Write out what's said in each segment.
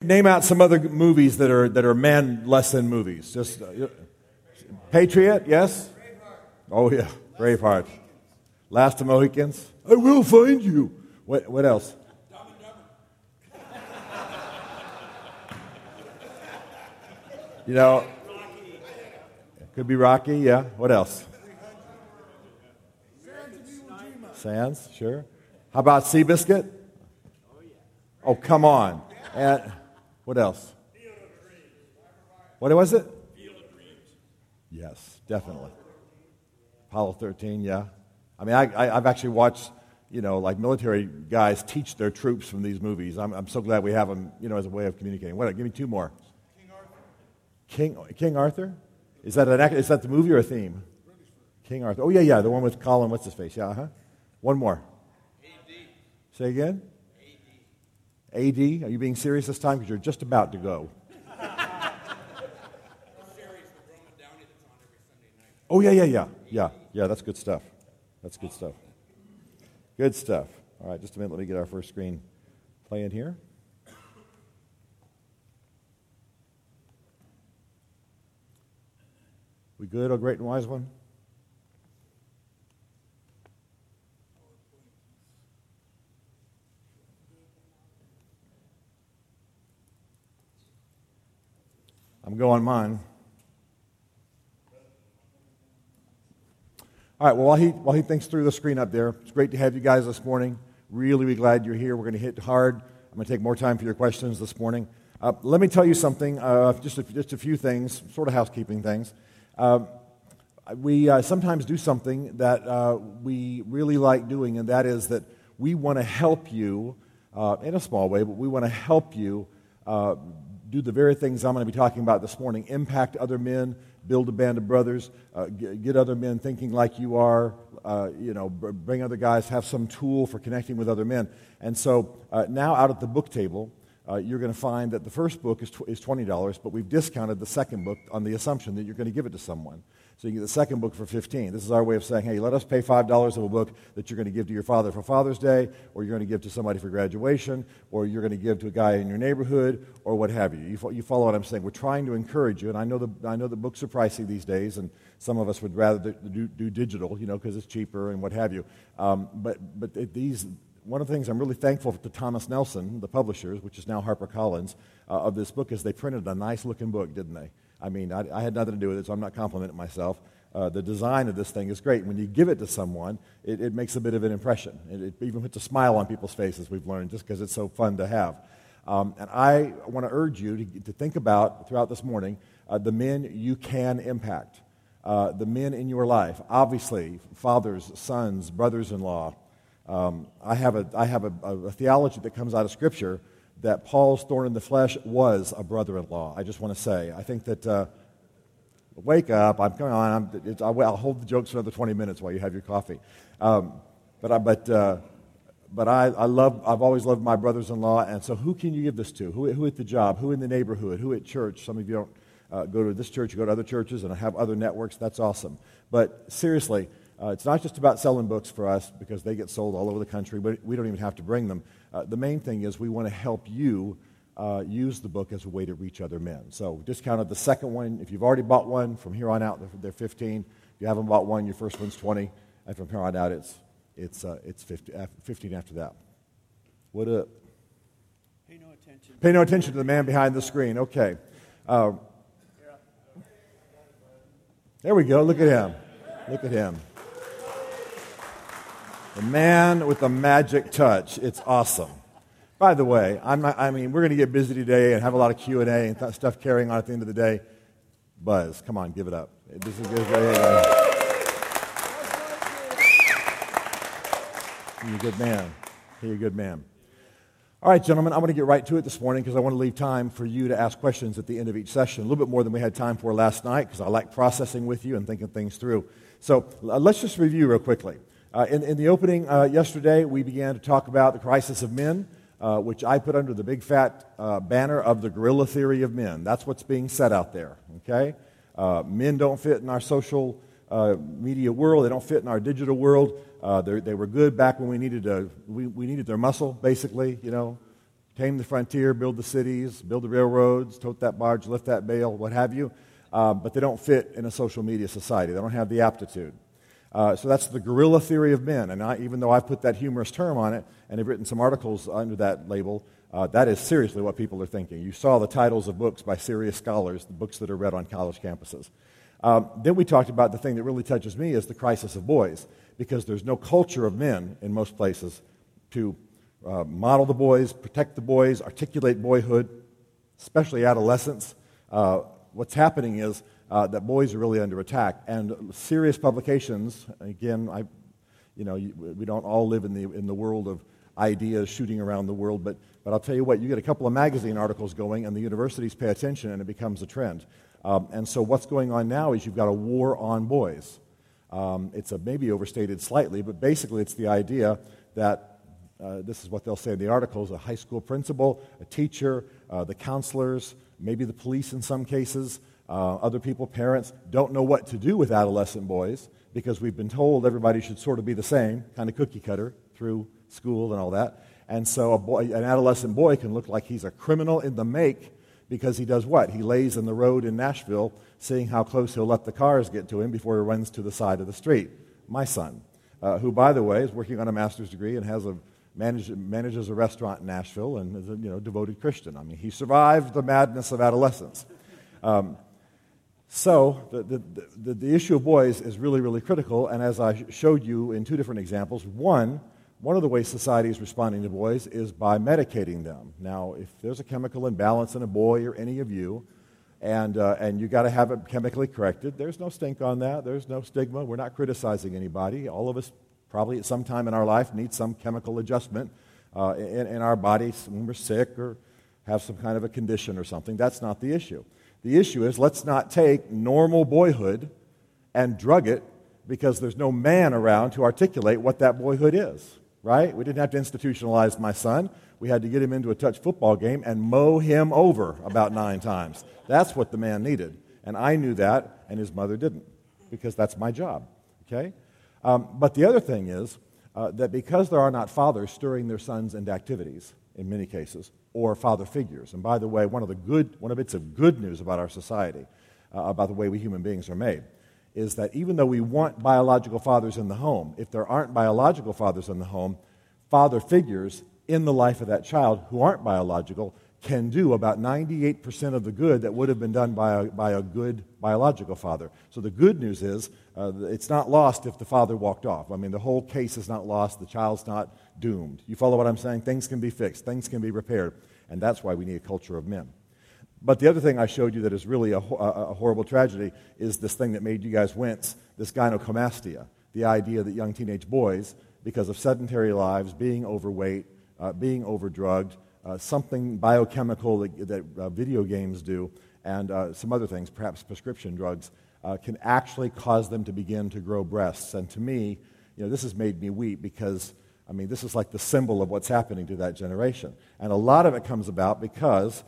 name out some other movies that are man lesson movies. Just Patriot, yes. Oh yeah, Braveheart. Last of Mohicans. I will find you. What else? Dumb and Dumber. You know, it could be Rocky. Yeah. What else? Sands, sure. How about Seabiscuit? Oh, come on. And what else? What was it? Field of Dreams. Yes, definitely. Apollo 13, yeah. I mean, I've actually watched, like military guys teach their troops from these movies. I'm so glad we have them, as a way of communicating. What? Give me two more. King Arthur. King Arthur? Is that the movie or a theme? King Arthur. Oh, yeah, the one with Colin, what's his face? Yeah, uh-huh. One more. A.D. Say again? A.D. A.D.? Are you being serious this time? Because you're just about to go. The series with Roman Downey that's on every Sunday night. Oh, yeah, that's good stuff. That's good stuff. Good stuff. All right, just a minute. Let me get our first screen playing here. We good, oh great and wise one? I'm going mine. All right, well, while he thinks through the screen up there, it's great to have you guys this morning. Really glad you're here. We're going to hit hard. I'm going to take more time for your questions this morning. Let me tell you something, just a few things, sort of housekeeping things. We sometimes do something that we really like doing, and that is that we want to help you, in a small way, but we want to help you do the very things I'm going to be talking about this morning, impact other men, build a band of brothers, get other men thinking like you are, bring other guys, have some tool for connecting with other men. And so now out at the book table, you're going to find that the first book is $20, but we've discounted the second book on the assumption that you're going to give it to someone. So you get the second book for $15. This is our way of saying, hey, let us pay $5 of a book that you're going to give to your father for Father's Day, or you're going to give to somebody for graduation, or you're going to give to a guy in your neighborhood, or what have you. You follow what I'm saying. We're trying to encourage you, and I know that books are pricey these days, and some of us would rather do digital, because it's cheaper and what have you. But one of the things I'm really thankful to Thomas Nelson, the publishers, which is now HarperCollins, of this book, is they printed a nice-looking book, didn't they? I mean, I had nothing to do with it, so I'm not complimenting myself. The design of this thing is great. When you give it to someone, it makes a bit of an impression. It even puts a smile on people's faces, we've learned, just because it's so fun to have. And I want to urge you to think about, throughout this morning, the men you can impact, the men in your life. Obviously, fathers, sons, brothers-in-law. I have a theology that comes out of Scripture that Paul's thorn in the flesh was a brother-in-law. I just want to say. I think that, wake up, I'm coming on, I'll hold the jokes for another 20 minutes while you have your coffee. But I've always loved my brothers-in-law, and so who can you give this to? Who at the job? Who in the neighborhood? Who at church? Some of you don't go to this church, you go to other churches and have other networks. That's awesome. But seriously, it's not just about selling books for us, because they get sold all over the country, but we don't even have to bring them. The main thing is we want to help you use the book as a way to reach other men. So discounted the second one. If you've already bought one, from here on out, they're $15. If you haven't bought one, your first one's $20. And from here on out, it's $15 after that. What up? Pay no attention. Pay no attention to the man behind the screen. Okay. There we go. Look at him. Look at him. The man with the magic touch. It's awesome. By the way, we're going to get busy today and have a lot of Q&A and stuff carrying on at the end of the day. Buzz, come on, give it up. This is good. You're a good man. You're a good man. All right, gentlemen, I want to get right to it this morning because I want to leave time for you to ask questions at the end of each session. A little bit more than we had time for last night because I like processing with you and thinking things through. So let's just review real quickly. In the opening yesterday, we began to talk about the crisis of men, which I put under the big fat banner of the guerrilla theory of men. That's what's being said out there, okay? Men don't fit in our social media world. They don't fit in our digital world. They were good back when we needed we needed their muscle, basically, tame the frontier, build the cities, build the railroads, tote that barge, lift that bale, what have you, but they don't fit in a social media society. They don't have the aptitude. So that's the guerrilla theory of men, and even though I've put that humorous term on it and have written some articles under that label, that is seriously what people are thinking. You saw the titles of books by serious scholars, the books that are read on college campuses. Then we talked about the thing that really touches me is the crisis of boys, because there's no culture of men in most places to model the boys, protect the boys, articulate boyhood, especially adolescence. What's happening is that boys are really under attack, and serious publications. Again, we don't all live in the world of ideas shooting around the world, but I'll tell you what, you get a couple of magazine articles going, and the universities pay attention, and it becomes a trend. And so what's going on now is you've got a war on boys. It's maybe overstated slightly, but basically it's the idea that this is what they'll say in the articles: a high school principal, a teacher, the counselors, maybe the police in some cases, other people, parents, don't know what to do with adolescent boys because we've been told everybody should sort of be the same, kind of cookie cutter through school and all that. And so an adolescent boy can look like he's a criminal in the make because he does what? He lays in the road in Nashville, seeing how close he'll let the cars get to him before he runs to the side of the street. My son, who, by the way, is working on a master's degree and manages a restaurant in Nashville and is a devoted Christian. I mean, he survived the madness of adolescence. So the issue of boys is really, really critical, and as I showed you in two different examples, one of the ways society is responding to boys is by medicating them. Now, if there's a chemical imbalance in a boy or any of you, and you got to have it chemically corrected, there's no stink on that. There's no stigma. We're not criticizing anybody. All of us probably at some time in our life need some chemical adjustment in our bodies when we're sick or have some kind of a condition or something. That's not the issue. The issue is let's not take normal boyhood and drug it because there's no man around to articulate what that boyhood is, right? We didn't have to institutionalize my son. We had to get him into a touch football game and mow him over about 9 times. That's what the man needed. And I knew that, and his mother didn't, because that's my job, okay? But the other thing is that because there are not fathers stirring their sons into activities, in many cases, or father figures. And by the way, one of the bits of good news about our society, about the way we human beings are made, is that even though we want biological fathers in the home, if there aren't biological fathers in the home, father figures in the life of that child who aren't biological can do about 98% of the good that would have been done by a good biological father. So the good news is it's not lost if the father walked off. I mean, the whole case is not lost. The child's not doomed. You follow what I'm saying? Things can be fixed. Things can be repaired. And that's why we need a culture of men. But the other thing I showed you that is really a horrible tragedy is this thing that made you guys wince, this gynecomastia, the idea that young teenage boys, because of sedentary lives, being overweight, being overdrugged, something biochemical that video games do, and some other things, perhaps prescription drugs, can actually cause them to begin to grow breasts. And to me, this has made me weep because, I mean, this is like the symbol of what's happening to that generation. And a lot of it comes about because,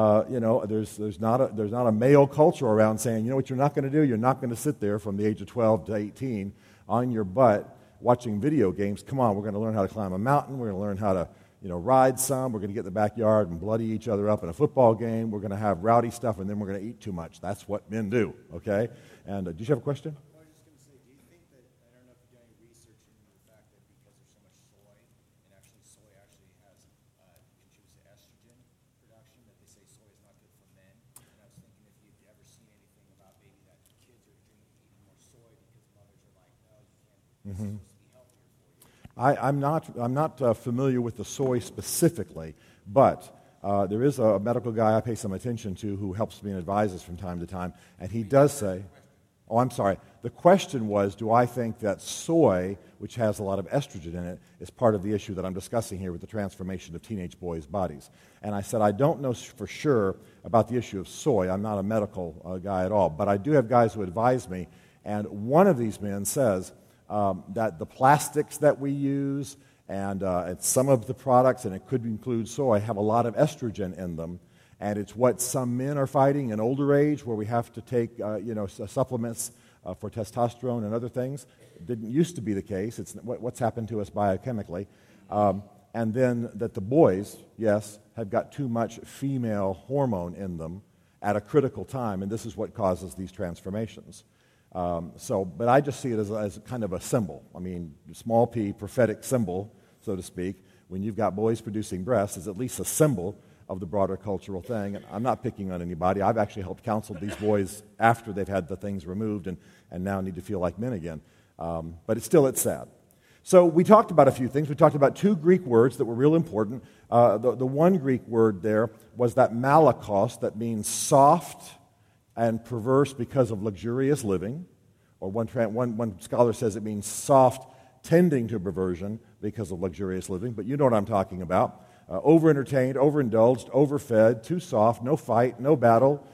there's not a male culture around saying, what you're not going to do? You're not going to sit there from the age of 12 to 18 on your butt watching video games. Come on, we're going to learn how to climb a mountain. We're going to learn how to ride some. We're going to get in the backyard and bloody each other up in a football game. We're going to have rowdy stuff, and then we're going to eat too much. That's what men do, okay? And did you have a question? Well, I was just going to say, do you think that, I don't know if you've done any research into the fact that because there's so much soy, and actually soy actually contributes to estrogen production, that they say soy is not good for men? And I was thinking if you've ever seen anything about maybe that kids are eating more soy because mothers are like, no, you can't, it's supposed to be healthier for you. I'm not familiar with the soy specifically, but there is a medical guy I pay some attention to who helps me and advises from time to time, and he does say, I'm sorry, the question was, do I think that soy, which has a lot of estrogen in it, is part of the issue that I'm discussing here with the transformation of teenage boys' bodies? And I said, I don't know for sure about the issue of soy. I'm not a medical guy at all, but I do have guys who advise me, and one of these men says, that the plastics that we use and some of the products, and it could include soy, have a lot of estrogen in them. And it's what some men are fighting in older age where we have to take supplements for testosterone and other things. It didn't used to be the case. It's what's happened to us biochemically. and then that the boys, yes, have got too much female hormone in them at a critical time, and this is what causes these transformations. But I just see it as kind of a symbol. I mean, small p, prophetic symbol, so to speak. When you've got boys producing breasts, is at least a symbol of the broader cultural thing. And I'm not picking on anybody. I've actually helped counsel these boys after they've had the things removed and now need to feel like men again. But it's sad. So we talked about a few things. We talked about two Greek words that were real important. The one Greek word there was that malakos, that means soft and perverse because of luxurious living. Or one scholar says it means soft, tending to perversion because of luxurious living. But you know what I'm talking about. Over-entertained, overindulged, overfed, too soft, no fight, no battle,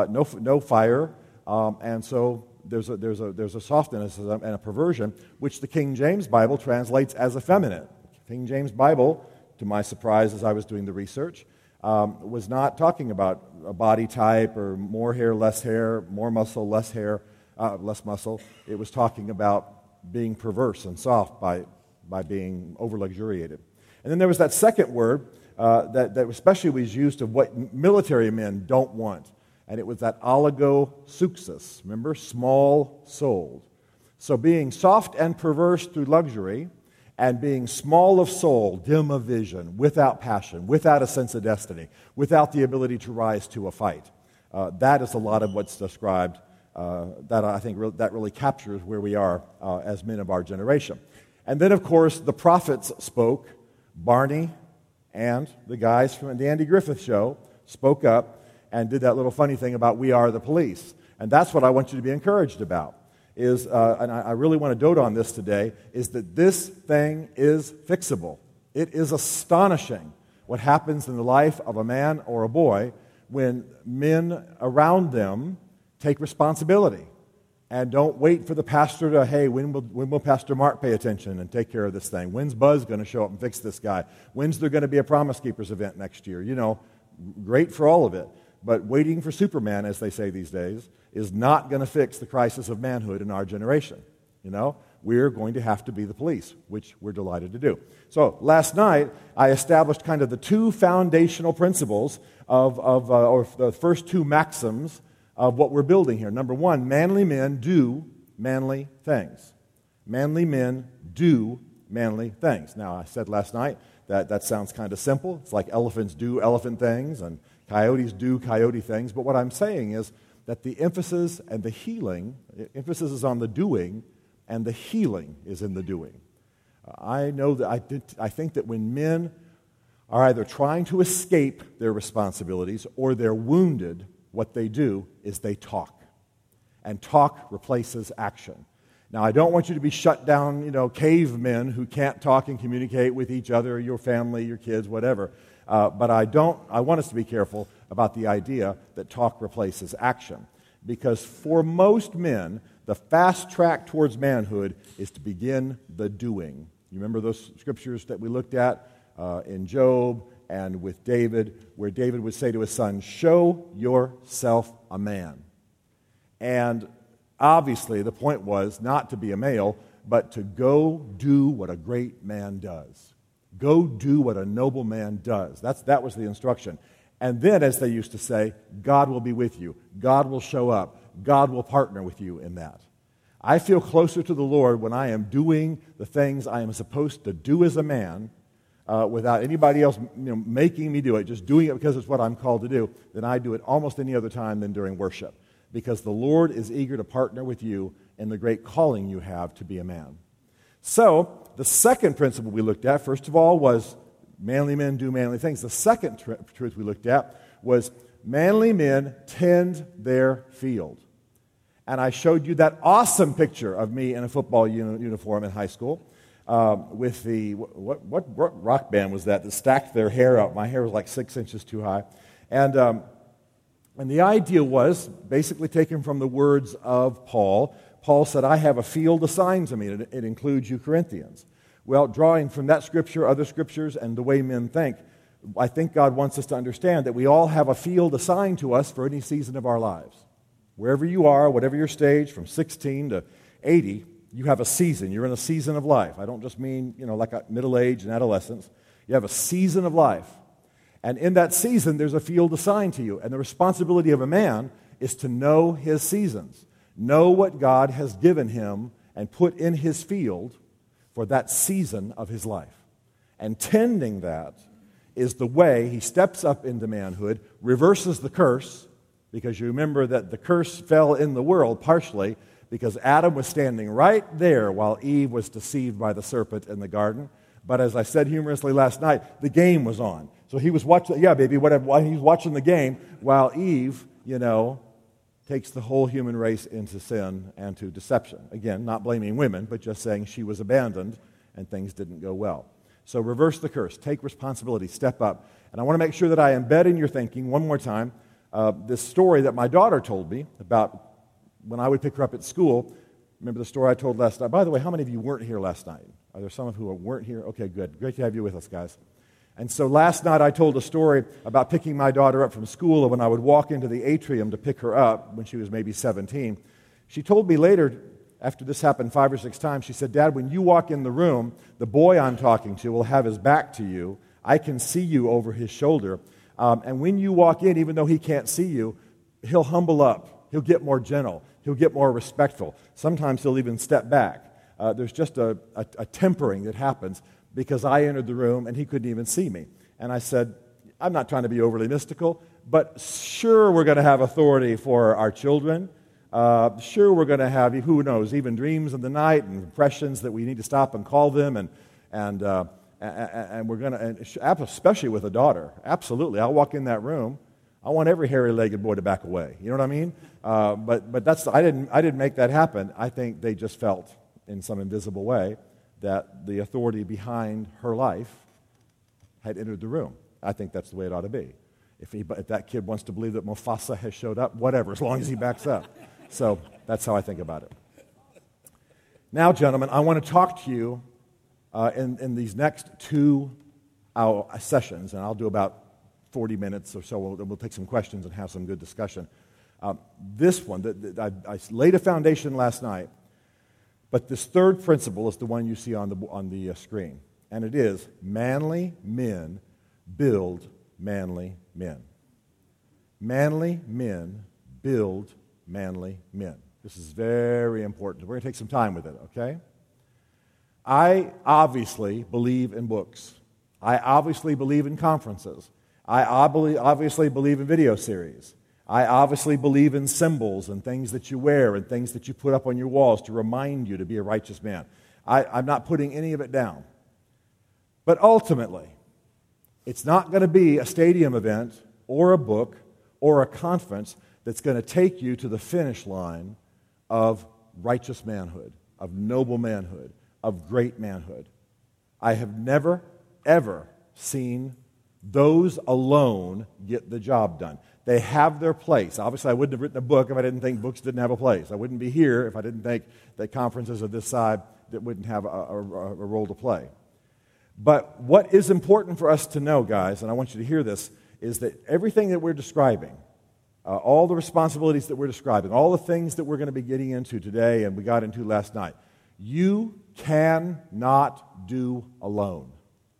no fire. And so there's a softness and a perversion, which the King James Bible translates as effeminate. King James Bible, to my surprise as I was doing the research, was not talking about a body type or more hair, more muscle, less hair, less muscle. It was talking about being perverse and soft by being over-luxuriated. And then there was that second word that especially was used of what military men don't want. And it was that oligosouxis, remember? Small-souled. So being soft and perverse through luxury and being small of soul, dim of vision, without passion, without a sense of destiny, without the ability to rise to a fight. That is a lot of what's described that I think that really captures where we are as men of our generation. And then, of course, the prophets spoke. Barney and the guys from the Andy Griffith Show spoke up and did that little funny thing about "we are the police." And that's what I want you to be encouraged about. And I really want to dote on this today, is that this thing is fixable. It is astonishing what happens in the life of a man or a boy when men around them take responsibility and don't wait for the pastor to, hey, when will Pastor Mark pay attention and take care of this thing? When's Buzz going to show up and fix this guy? When's there going to be a Promise Keepers event next year? You know, great for all of it. But waiting for Superman, as they say these days, is not going to fix the crisis of manhood in our generation. You know, we're going to have to be the police, which we're delighted to do. So last night, I established kind of the two foundational principles or the first two maxims of what we're building here. Number one, manly men do manly things. Manly men do manly things. Now, I said last night that sounds kind of simple. It's like elephants do elephant things and coyotes do coyote things. But what I'm saying is that the emphasis and the healing, emphasis is on the doing, and the healing is in the doing. I know that I think that when men are either trying to escape their responsibilities or they're wounded, what they do is they talk. And talk replaces action. Now, I don't want you to be shut down, cavemen who can't talk and communicate with each other, your family, your kids, whatever. But I want us to be careful about the idea that talk replaces action. Because for most men, the fast track towards manhood is to begin the doing. You remember those scriptures that we looked at in Job and with David, where David would say to his son, "Show yourself a man." And obviously the point was not to be a male, but to go do what a great man does. Go do what a noble man does. That was the instruction. And then, as they used to say, God will be with you. God will show up. God will partner with you in that. I feel closer to the Lord when I am doing the things I am supposed to do as a man without anybody else making me do it, just doing it because it's what I'm called to do, than I do it almost any other time than during worship. Because the Lord is eager to partner with you in the great calling you have to be a man. So, the second principle we looked at, first of all, was manly men do manly things. The second truth we looked at was manly men tend their field. And I showed you that awesome picture of me in a football uniform in high school with the, what rock band was that stacked their hair up. My hair was like 6 inches too high. And the idea was basically taken from the words of Paul. Paul said, "I have a field assigned to me." It includes you Corinthians. Well, drawing from that scripture, other scriptures, and the way men think, I think God wants us to understand that we all have a field assigned to us for any season of our lives. Wherever you are, whatever your stage, from 16 to 80, you have a season. You're in a season of life. I don't just mean, like a middle age and adolescence. You have a season of life. And in that season, there's a field assigned to you. And the responsibility of a man is to know his seasons, know what God has given him and put in his field for that season of his life. And tending that is the way he steps up into manhood, reverses the curse, because you remember that the curse fell in the world partially because Adam was standing right there while Eve was deceived by the serpent in the garden. But as I said humorously last night, the game was on. So he was watching, yeah, baby, whatever. He's watching the game while Eve, takes the whole human race into sin and to deception. Again, not blaming women, but just saying she was abandoned and things didn't go well. So reverse the curse. Take responsibility. Step up. And I want to make sure that I embed in your thinking one more time this story that my daughter told me about when I would pick her up at school. Remember the story I told last night? By the way, how many of you weren't here last night? Are there some of you who weren't here? Okay, good. Great to have you with us, guys. And so last night I told a story about picking my daughter up from school, and when I would walk into the atrium to pick her up when she was maybe 17. She told me later, after this happened 5 or 6 times, she said, Dad, when you walk in the room, the boy I'm talking to will have his back to you. I can see you over his shoulder. And when you walk in, even though he can't see you, he'll humble up. He'll get more gentle. He'll get more respectful. Sometimes he'll even step back. There's just a tempering that happens because I entered the room and he couldn't even see me. And I said, I'm not trying to be overly mystical, but sure we're going to have authority for our children. Sure we're going to have, who knows, even dreams in the night and impressions that we need to stop and call them. And we're going to, especially with a daughter, absolutely. I'll walk in that room. I want every hairy-legged boy to back away. You know what I mean? But that's I didn't make that happen. I think they just felt in some invisible way that the authority behind her life had entered the room. I think that's the way it ought to be. If that kid wants to believe that Mufasa has showed up, whatever, as long as he backs up. So that's how I think about it. Now, gentlemen, I want to talk to you in these next 2 sessions, and I'll do about 40 minutes or so. We'll take some questions and have some good discussion. This one, I laid a foundation last night, but this third principle is the one you see on the screen, and it is manly men build manly men. Manly men build manly men. This is very important. We're going to take some time with it, okay? I obviously believe in books. I obviously believe in conferences. I obviously believe in video series. I obviously believe in symbols and things that you wear and things that you put up on your walls to remind you to be a righteous man. I'm not putting any of it down. But ultimately, it's not going to be a stadium event or a book or a conference that's going to take you to the finish line of righteous manhood, of noble manhood, of great manhood. I have never, ever seen those alone get the job done. They have their place. Obviously, I wouldn't have written a book if I didn't think books didn't have a place. I wouldn't be here if I didn't think that conferences of this side that wouldn't have a role to play. But what is important for us to know, guys, and I want you to hear this, is that everything that we're describing, all the responsibilities that we're describing, all the things that we're going to be getting into today and we got into last night, you cannot do alone.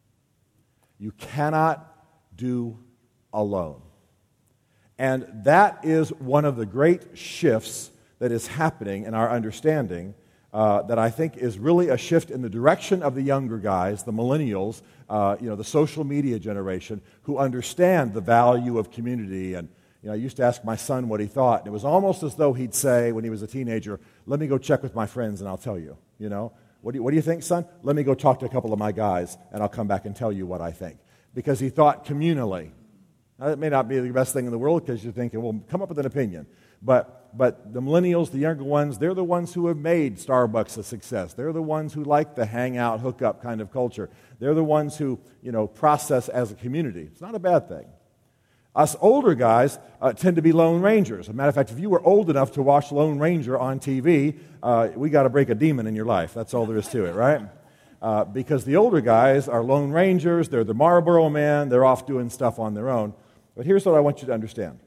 You cannot do alone. And that is one of the great shifts that is happening in our understanding that I think is really a shift in the direction of the younger guys, the millennials, the social media generation, who understand the value of community. And I used to ask my son what he thought, and it was almost as though he'd say when he was a teenager, let me go check with my friends and I'll tell you. What do you think, son? Let me go talk to a couple of my guys and I'll come back and tell you what I think. Because he thought communally. Now, that may not be the best thing in the world because you're thinking, well, come up with an opinion. But the millennials, the younger ones, they're the ones who have made Starbucks a success. They're the ones who like the hangout, hookup kind of culture. They're the ones who, process as a community. It's not a bad thing. Us older guys tend to be Lone Rangers. As a matter of fact, if you were old enough to watch Lone Ranger on TV, we got to break a demon in your life. That's all there is to it, right? Because the older guys are Lone Rangers, they're the Marlboro Man, they're off doing stuff on their own. But here's what I want you to understand.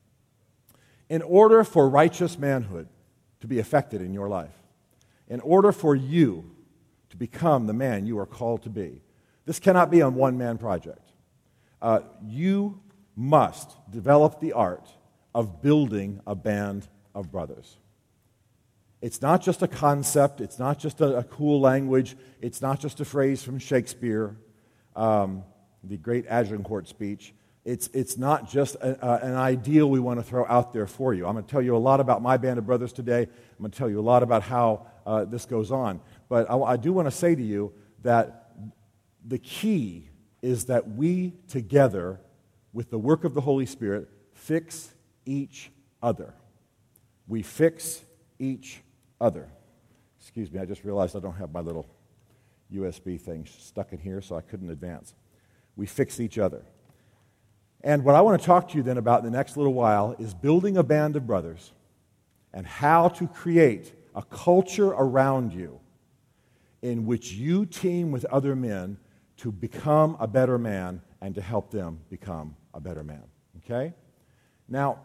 In order for righteous manhood to be effected in your life, in order for you to become the man you are called to be, This cannot be a one-man project. You must develop the art of building a band of brothers. It's not just a concept. It's not just a cool language. It's not just a phrase from Shakespeare, the great Agincourt speech. It's not just an ideal we want to throw out there for you. I'm going to tell you a lot about my band of brothers today. I'm going to tell you a lot about how this goes on. But I do want to say to you that the key is that we together, with the work of the Holy Spirit, fix each other. We fix each other. Excuse me, I just realized I don't have my little USB thing stuck in here, so I couldn't advance. We fix each other. And what I want to talk to you then about in the next little while is building a band of brothers and how to create a culture around you in which you team with other men to become a better man and to help them become a better man. Okay? Now,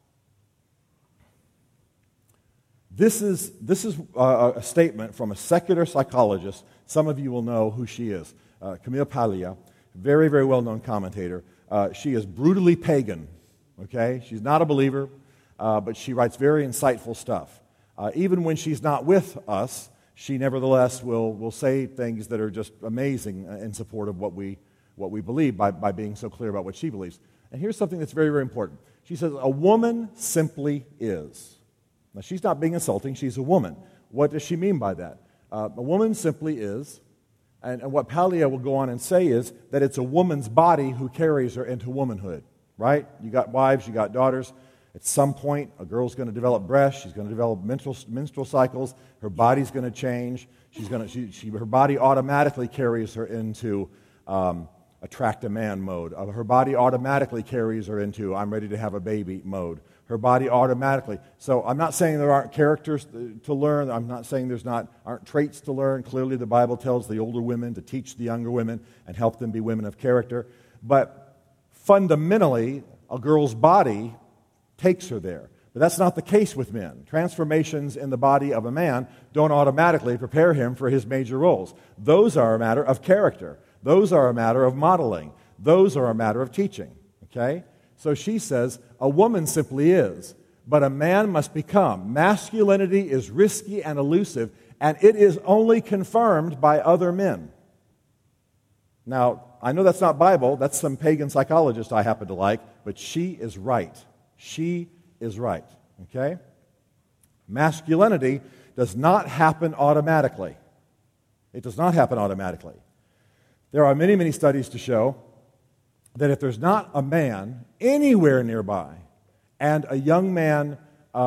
this is a statement from a secular psychologist. Some of you will know who she is. Camille Paglia, very, very well-known commentator. She is brutally pagan, okay? She's not a believer, but she writes very insightful stuff. Even when she's not with us, she nevertheless will say things that are just amazing in support of what we believe by being so clear about what she believes. And here's something that's very, very important. She says, a woman simply is. Now, she's not being insulting. She's a woman. What does she mean by that? A woman simply is, and what Paglia will go on and say is that it's a woman's body who carries her into womanhood, right? You got wives, you got daughters. At some point, a girl's going to develop breasts. She's going to develop menstrual cycles. Her body's going to change. Her body automatically carries her into attract a man mode. Her body automatically carries her into I'm ready to have a baby mode. Her body automatically. So I'm not saying there aren't characters to learn. I'm not saying aren't traits to learn. Clearly the Bible tells the older women to teach the younger women and help them be women of character. But fundamentally, a girl's body takes her there. But that's not the case with men. Transformations in the body of a man don't automatically prepare him for his major roles. Those are a matter of character. Those are a matter of modeling. Those are a matter of teaching. Okay? So she says, a woman simply is, but a man must become. Masculinity is risky and elusive, and it is only confirmed by other men. Now, I know that's not Bible. That's some pagan psychologist I happen to like, but she is right. She is right. Okay? Masculinity does not happen automatically. It does not happen automatically. There are many, many studies to show that if there's not a man anywhere nearby and a young man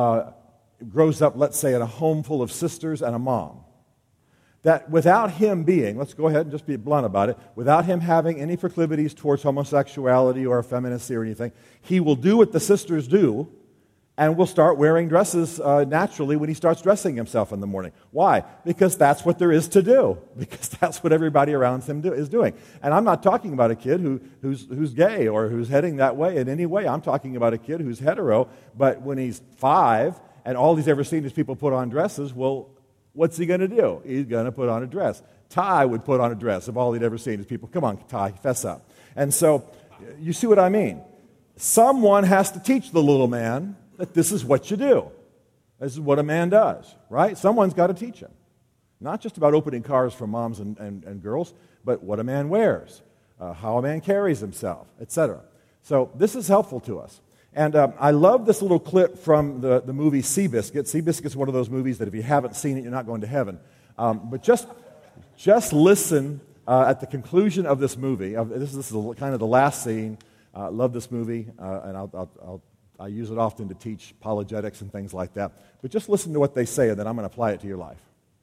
grows up, let's say, in a home full of sisters and a mom, that without him being, let's go ahead and just be blunt about it, without him having any proclivities towards homosexuality or effeminacy or anything, he will do what the sisters do and will start wearing dresses naturally when he starts dressing himself in the morning. Why? Because that's what there is to do. Because that's what everybody around him is doing. And I'm not talking about a kid who's gay or who's heading that way in any way. I'm talking about a kid who's hetero, but when he's 5 and all he's ever seen is people put on dresses, well, what's he going to do? He's going to put on a dress. Ty would put on a dress if all he'd ever seen is people, come on, Ty, fess up. And so you see what I mean? Someone has to teach the little man that this is what you do. This is what a man does, right? Someone's got to teach him. Not just about opening cars for moms and girls, but what a man wears, how a man carries himself, etc. So this is helpful to us. And I love this little clip from the movie Seabiscuit. Seabiscuit's one of those movies that if you haven't seen it, you're not going to heaven. But just listen at the conclusion of this movie. This is kind of the last scene. Love this movie, and I use it often to teach apologetics and things like that. But just listen to what they say, and then I'm going to apply it to your life.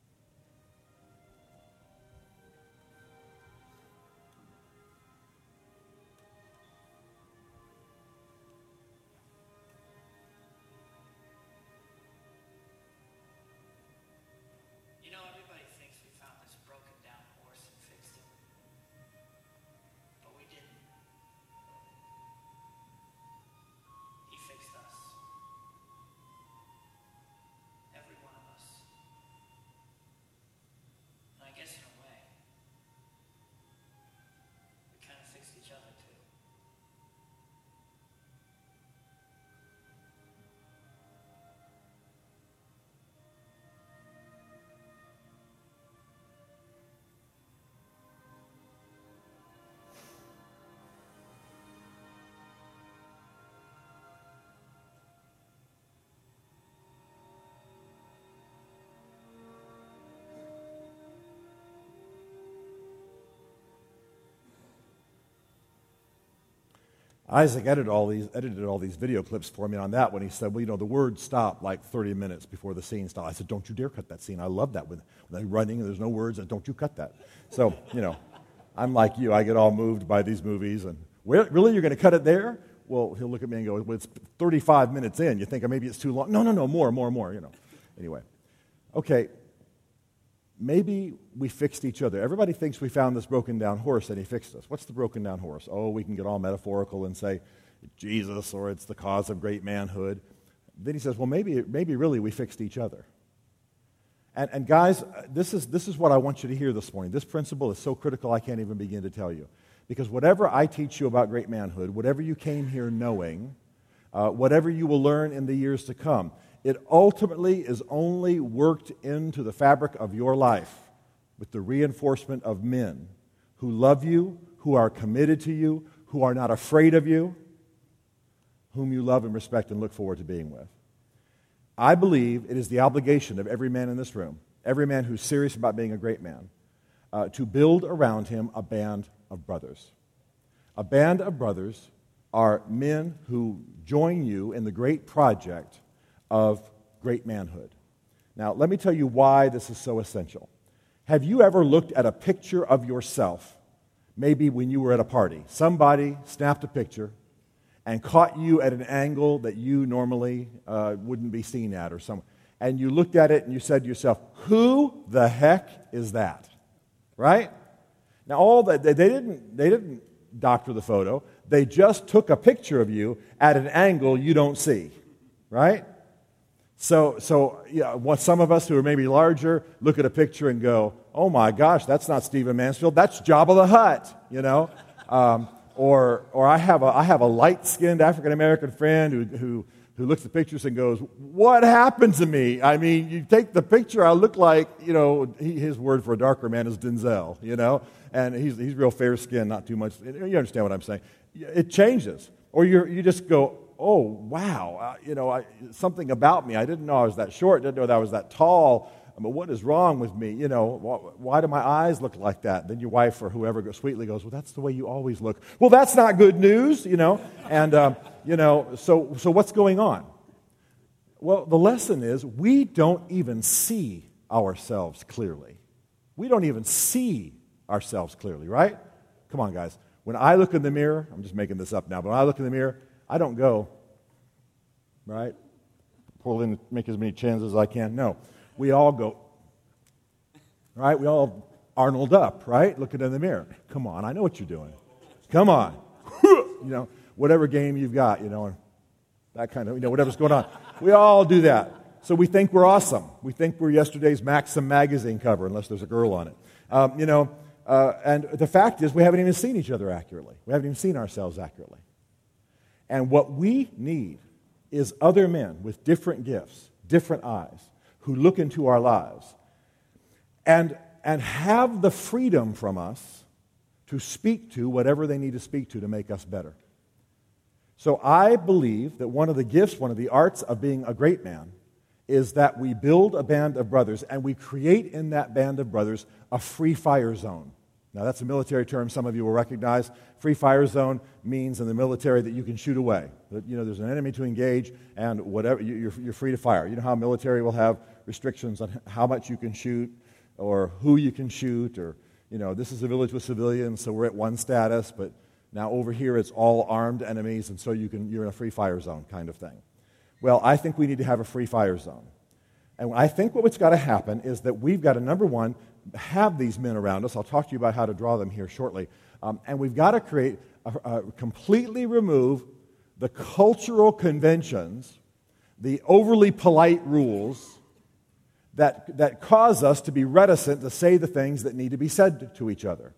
You know, everybody thinks we found this broken down horse and fixed him. But we didn't. He fixed us. Every one of us. Isaac edited all these video clips for me on that when he said, well, the words stop like 30 minutes before the scene stops. I said, don't you dare cut that scene. I love that. When they're running and there's no words, don't you cut that. So, I'm like you. I get all moved by these movies. And really, you're going to cut it there? Well, he'll look at me and go, well, it's 35 minutes in. You think maybe it's too long? No, more. Anyway. Okay. Maybe we fixed each other. Everybody thinks we found this broken down horse and he fixed us. What's the broken down horse? Oh, we can get all metaphorical and say Jesus, or it's the cause of great manhood. Then he says, well, maybe really we fixed each other. And guys, this is what I want you to hear this morning. This principle is so critical I can't even begin to tell you. Because whatever I teach you about great manhood, whatever you came here knowing, whatever you will learn in the years to come, it ultimately is only worked into the fabric of your life with the reinforcement of men who love you, who are committed to you, who are not afraid of you, whom you love and respect and look forward to being with. I believe it is the obligation of every man in this room, every man who's serious about being a great man, to build around him a band of brothers. A band of brothers are men who join you in the great project of great manhood. Now, let me tell you why this is so essential. Have you ever looked at a picture of yourself, maybe when you were at a party? Somebody snapped a picture and caught you at an angle that you normally wouldn't be seen at, or something. And you looked at it and you said to yourself, who the heck is that? Right? Now, all that they didn't doctor the photo. They just took a picture of you at an angle you don't see. Right? So some of us who are maybe larger look at a picture and go, oh my gosh, that's not Stephen Mansfield, that's Jabba the Hutt, Or I have a light-skinned African-American friend who looks at pictures and goes, what happened to me? I mean, you take the picture, I look like, his word for a darker man is Denzel, and he's real fair-skinned, not too much. You understand what I'm saying? It changes. Or you just go, oh, wow, something about me. I didn't know I was that short, didn't know that I was that tall. But what is wrong with me? Why do my eyes look like that? Then your wife or whoever sweetly goes, well, that's the way you always look. Well, that's not good news, And, so what's going on? Well, the lesson is we don't even see ourselves clearly. We don't even see ourselves clearly, right? Come on, guys. When I look in the mirror, I'm just making this up now, but when I look in the mirror, I don't go, right? Pull in, make as many chins as I can. No. We all go, right? We all Arnold up, right? Looking in the mirror. Come on, I know what you're doing. Come on. Whatever game you've got, and that kind of, whatever's going on. We all do that. So we think we're awesome. We think we're yesterday's Maxim magazine cover, unless there's a girl on it. And the fact is we haven't even seen each other accurately. We haven't even seen ourselves accurately. And what we need is other men with different gifts, different eyes, who look into our lives and have the freedom from us to speak to whatever they need to speak to make us better. So I believe that one of the gifts, one of the arts of being a great man is that we build a band of brothers and we create in that band of brothers a free fire zone. Now that's a military term some of you will recognize. Free fire zone means in the military that you can shoot away. That, there's an enemy to engage and whatever, you're free to fire. You know how military will have restrictions on how much you can shoot or who you can shoot, or this is a village with civilians, so we're at one status, but now over here it's all armed enemies, and so you're in a free fire zone kind of thing. Well, I think we need to have a free fire zone. And I think what's got to happen is that we've got to, number one, have these men around us. I'll talk to you about how to draw them here shortly. And we've got to completely remove the cultural conventions, the overly polite rules that cause us to be reticent to say the things that need to be said to each other.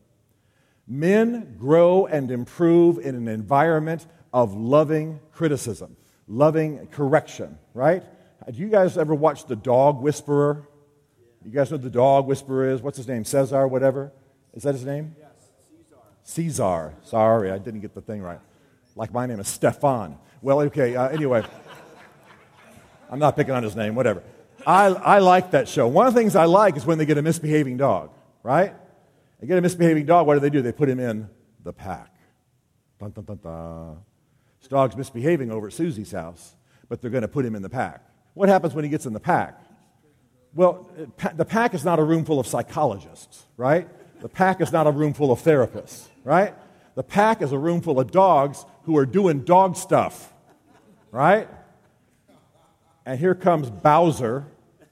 Men grow and improve in an environment of loving criticism, loving correction, right? Do you guys ever watch The Dog Whisperer? You guys know who The Dog Whisperer is? What's his name? Cesar, whatever? Is that his name? Yes, Caesar. Sorry, I didn't get the thing right. Like my name is Stefan. Well, okay, anyway. I'm not picking on his name, whatever. I like that show. One of the things I like is when they get a misbehaving dog, right? They get a misbehaving dog, what do? They put him in the pack. Dun, dun, dun, dun. This dog's misbehaving over at Susie's house, but they're going to put him in the pack. What happens when he gets in the pack? Well, the pack is not a room full of psychologists, right? The pack is not a room full of therapists, right? The pack is a room full of dogs who are doing dog stuff, right? And here comes Bowser,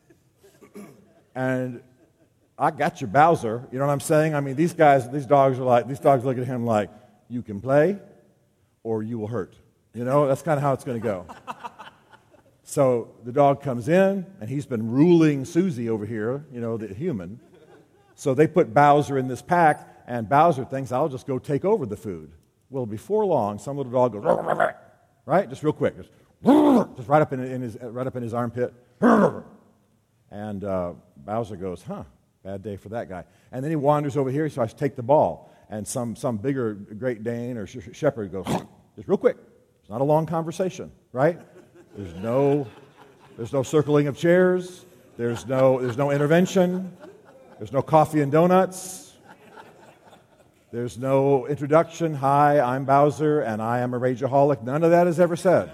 and I got you, Bowser. You know what I'm saying? I mean, these dogs look at him like, you can play or you will hurt. You know, that's kind of how it's going to go. So the dog comes in, and he's been ruling Susie over here, you know, the human. So they put Bowser in this pack, and Bowser thinks, I'll just go take over the food. Well, before long, some little dog goes, right? Just real quick. Just right up in his armpit. And Bowser goes, bad day for that guy. And then he wanders over here, he starts to take the ball. And some bigger Great Dane or Shepherd goes, just real quick. It's not a long conversation, right? There's no circling of chairs. There's no intervention. There's no coffee and donuts. There's no introduction. Hi, I'm Bowser, and I am a rageaholic. None of that is ever said.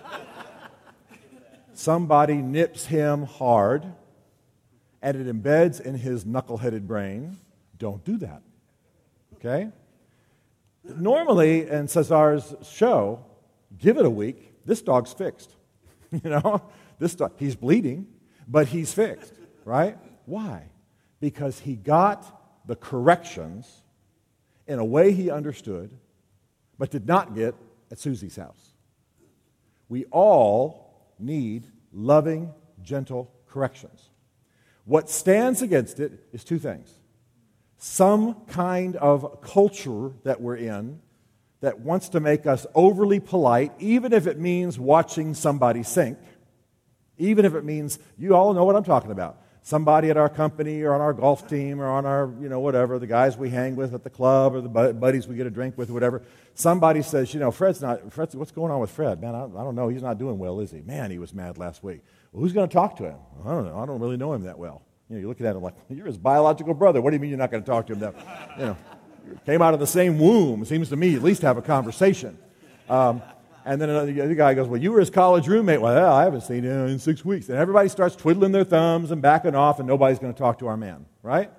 Somebody nips him hard, and it embeds in his knuckleheaded brain, don't do that. Okay? Normally, in Cesar's show, give it a week, this dog's fixed. You know, this dog, he's bleeding, but he's fixed, right? Why? Because he got the corrections in a way he understood, but did not get at Susie's house. We all need loving, gentle corrections. What stands against it is two things. Some kind of culture that we're in that wants to make us overly polite, even if it means watching somebody sink, even if it means, you all know what I'm talking about. Somebody at our company or on our golf team or on our, whatever, the guys we hang with at the club or the buddies we get a drink with or whatever, somebody says, Fred's, what's going on with Fred? Man, I don't know, he's not doing well, is he? Man, he was mad last week. Well, who's going to talk to him? I don't know, I don't really know him that well. You're looking at him like, you're his biological brother. What do you mean you're not going to talk to him? That, came out of the same womb. It seems to me, at least have a conversation. And then the other guy goes, well, you were his college roommate. Well, I haven't seen him in 6 weeks. And everybody starts twiddling their thumbs and backing off, and nobody's going to talk to our man, right?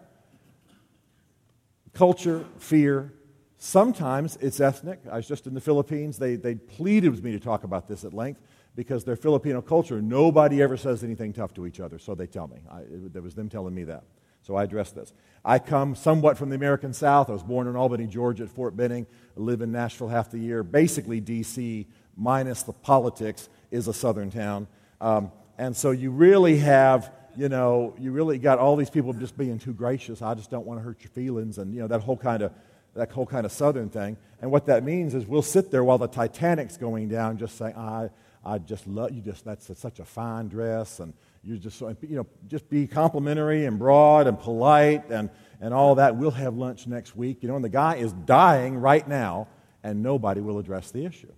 Culture, fear. Sometimes it's ethnic. I was just in the Philippines. They pleaded with me to talk about this at length because their Filipino culture, nobody ever says anything tough to each other, so they tell me. It was them telling me that. So I addressed this. I come somewhat from the American South. I was born in Albany, Georgia at Fort Benning. I live in Nashville half the year. Basically, D.C., minus the politics, is a southern town. And so you really have, you really got all these people just being too gracious. I just don't want to hurt your feelings, and, that whole kind of southern thing. And what that means is we'll sit there while the Titanic's going down just saying, I just love you, that's such a fine dress, and you just, just be complimentary and broad and polite and all that. We'll have lunch next week, and the guy is dying right now, and nobody will address the issue.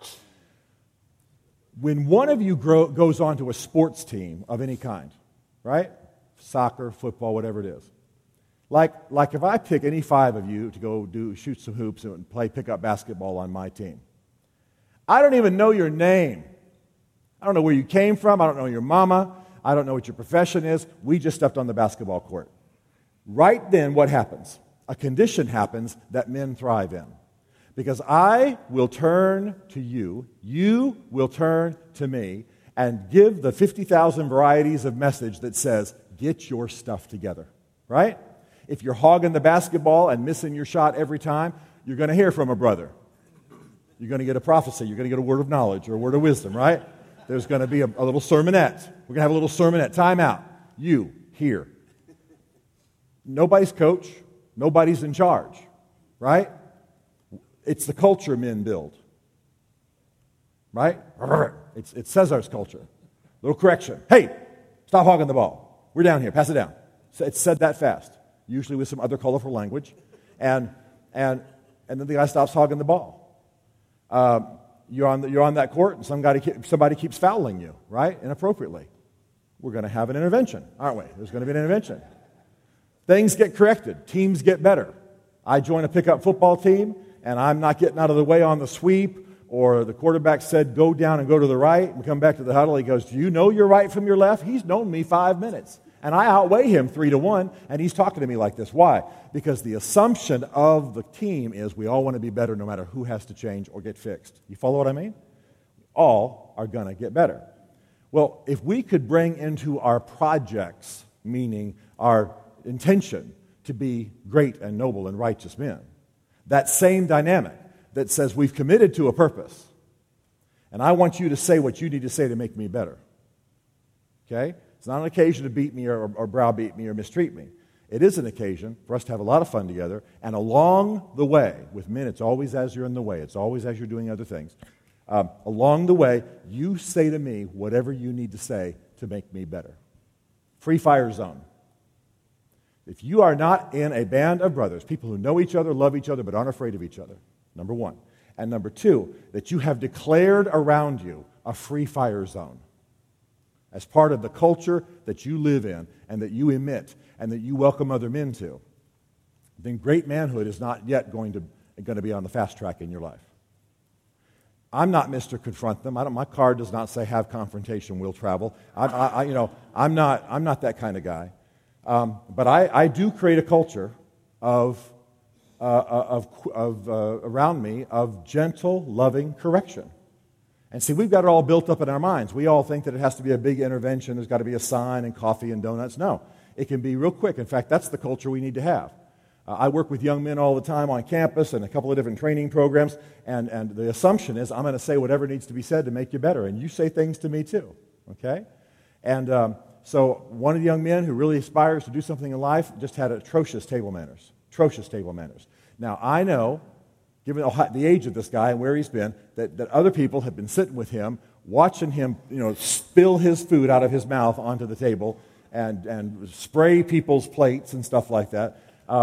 When one of you goes on to a sports team of any kind, right? Soccer, football, whatever it is. Like if I pick any five of you to go shoot some hoops and play pickup basketball on my team, I don't even know your name. I don't know where you came from. I don't know your mama. I don't know what your profession is. We just stepped on the basketball court. Right then, what happens? A condition happens that men thrive in. Because I will turn to you, you will turn to me, and give the 50,000 varieties of message that says, get your stuff together. Right? If you're hogging the basketball and missing your shot every time, you're going to hear from a brother. You're going to get a prophecy. You're going to get a word of knowledge or a word of wisdom, right? There's going to be a little sermonette. We're going to have a little sermonette. Time out. You, here. Nobody's coach. Nobody's in charge, right? It's the culture men build, right? It's Cesar's culture. Little correction. Hey, stop hogging the ball. We're down here. Pass it down. It's said that fast, usually with some other colorful language. And then the guy stops hogging the ball. You're on that court, and somebody keeps fouling you, right? Inappropriately. We're going to have an intervention, aren't we? There's going to be an intervention. Things get corrected. Teams get better. I join a pickup football team, and I'm not getting out of the way on the sweep or the quarterback said, go down and go to the right, and we come back to the huddle, he goes, do you know your right from your left? He's known me 5 minutes. And I outweigh him 3-1, and he's talking to me like this. Why? Because the assumption of the team is we all want to be better no matter who has to change or get fixed. You follow what I mean? All are going to get better. Well, if we could bring into our projects, meaning our intention to be great and noble and righteous men, that same dynamic that says we've committed to a purpose, and I want you to say what you need to say to make me better. Okay? It's not an occasion to beat me or browbeat me or mistreat me. It is an occasion for us to have a lot of fun together, and along the way, with men, it's always as you're in the way. It's always as you're doing other things. Along the way, you say to me whatever you need to say to make me better. Free fire zone. If you are not in a band of brothers, people who know each other, love each other, but aren't afraid of each other, number one. And number two, that you have declared around you a free fire zone as part of the culture that you live in and that you emit and that you welcome other men to, then great manhood is not yet going to be on the fast track in your life. I'm not Mr. Confront them. My card does not say have confrontation, we'll travel. I'm not that kind of guy. But I do create a culture of around me of gentle, loving correction. And see, we've got it all built up in our minds. We all think that it has to be a big intervention. There's got to be a sign and coffee and donuts. No, it can be real quick. In fact, that's the culture we need to have. I work with young men all the time on campus and a couple of different training programs, and the assumption is I'm going to say whatever needs to be said to make you better, and you say things to me too, okay? And so one of the young men who really aspires to do something in life just had atrocious table manners. Now, I know, given the age of this guy and where he's been, that other people have been sitting with him, watching him, spill his food out of his mouth onto the table and spray people's plates and stuff like that.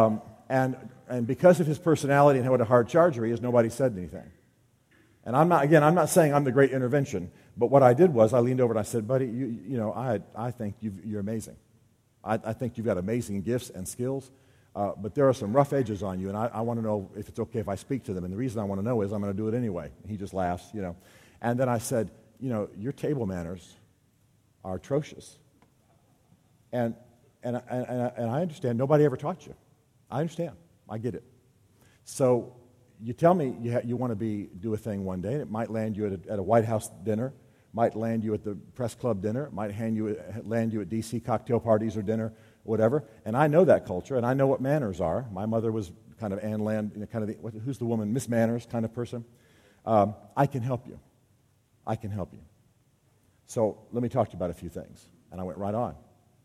And because of his personality and what a hard charger he is, nobody said anything. And I'm not saying I'm the great intervention, but what I did was I leaned over and I said, buddy, I think you're amazing. I think you've got amazing gifts and skills, but there are some rough edges on you, and I want to know if it's okay if I speak to them. And the reason I want to know is I'm going to do it anyway. And he just laughs, And then I said, your table manners are atrocious. And I understand nobody ever taught you. I understand. I get it. So you tell me you want to do a thing one day, and it might land you at a White House dinner, might land you at the press club dinner, might land you at D.C. cocktail parties or dinner, whatever. And I know that culture, and I know what manners are. My mother was kind of Ann Land, who's the woman, Miss Manners kind of person. I can help you. I can help you. So let me talk to you about a few things. And I went right on.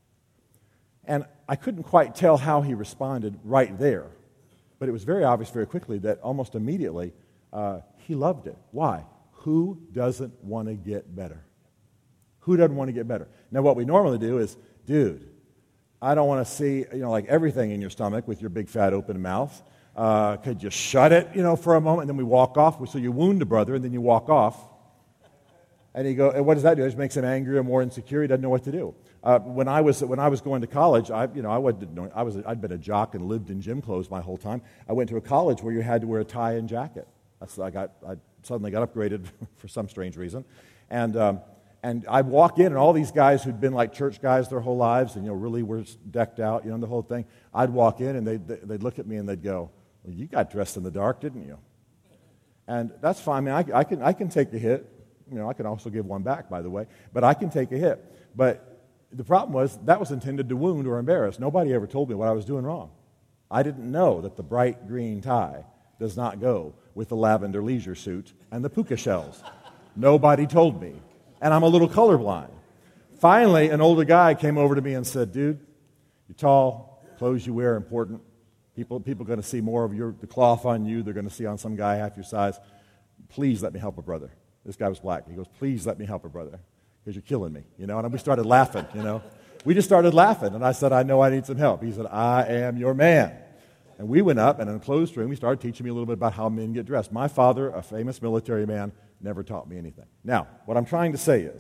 And I couldn't quite tell how he responded right there. But it was very obvious very quickly that almost immediately he loved it. Why? Who doesn't want to get better? Who doesn't want to get better? Now, what we normally do is, dude, I don't want to see, like everything in your stomach with your big fat open mouth. Could you shut it, for a moment? And then we walk off. So you wound a brother and then you walk off. And and what does that do? It just makes him angrier, more insecure. He doesn't know what to do. When I was going to college, I'd been a jock and lived in gym clothes my whole time. I went to a college where you had to wear a tie and jacket. I suddenly got upgraded for some strange reason, and I'd walk in, and all these guys who'd been like church guys their whole lives, and really were decked out, the whole thing. I'd walk in, and they'd look at me and they'd go, "Well, you got dressed in the dark, didn't you?" And that's fine. I mean, I can take a hit. I can also give one back, by the way, but I can take a hit. But the problem was that was intended to wound or embarrass. Nobody ever told me what I was doing wrong. I didn't know that the bright green tie does not go with the lavender leisure suit and the puka shells. Nobody told me. And I'm a little colorblind. Finally, an older guy came over to me and said, dude, you're tall, clothes you wear are important. People are going to see more of the cloth on you. They're going to see on some guy half your size. Please let me help a brother. This guy was black. He goes, please let me help a brother because you're killing me. And we started laughing, We just started laughing. And I said, I know I need some help. He said, I am your man. And we went up, and in a closed room, he started teaching me a little bit about how men get dressed. My father, a famous military man, never taught me anything. Now, what I'm trying to say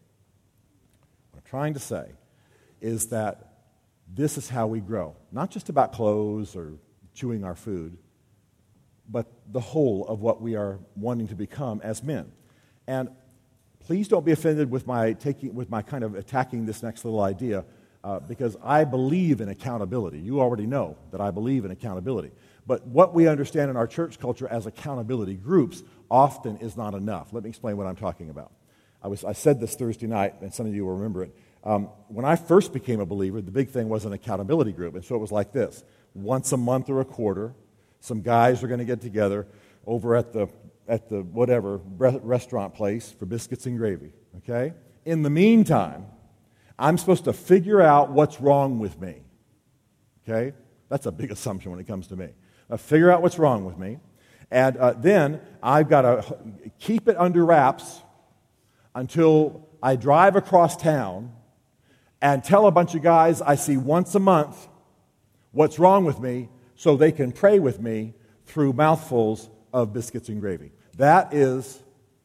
is that this is how we grow. Not just about clothes or chewing our food, but the whole of what we are wanting to become as men. And please don't be offended with my kind of attacking this next little idea, because I believe in accountability. You already know that I believe in accountability. But what we understand in our church culture as accountability groups often is not enough. Let me explain what I'm talking about. I said this Thursday night, and some of you will remember it. When I first became a believer, the big thing was an accountability group. And so it was like this. Once a month or a quarter, some guys are going to get together over at the whatever restaurant place for biscuits and gravy, okay? In the meantime, I'm supposed to figure out what's wrong with me, okay? That's a big assumption when it comes to me. I figure out what's wrong with me, and then I've got to keep it under wraps until I drive across town and tell a bunch of guys I see once a month what's wrong with me so they can pray with me through mouthfuls of biscuits and gravy. That's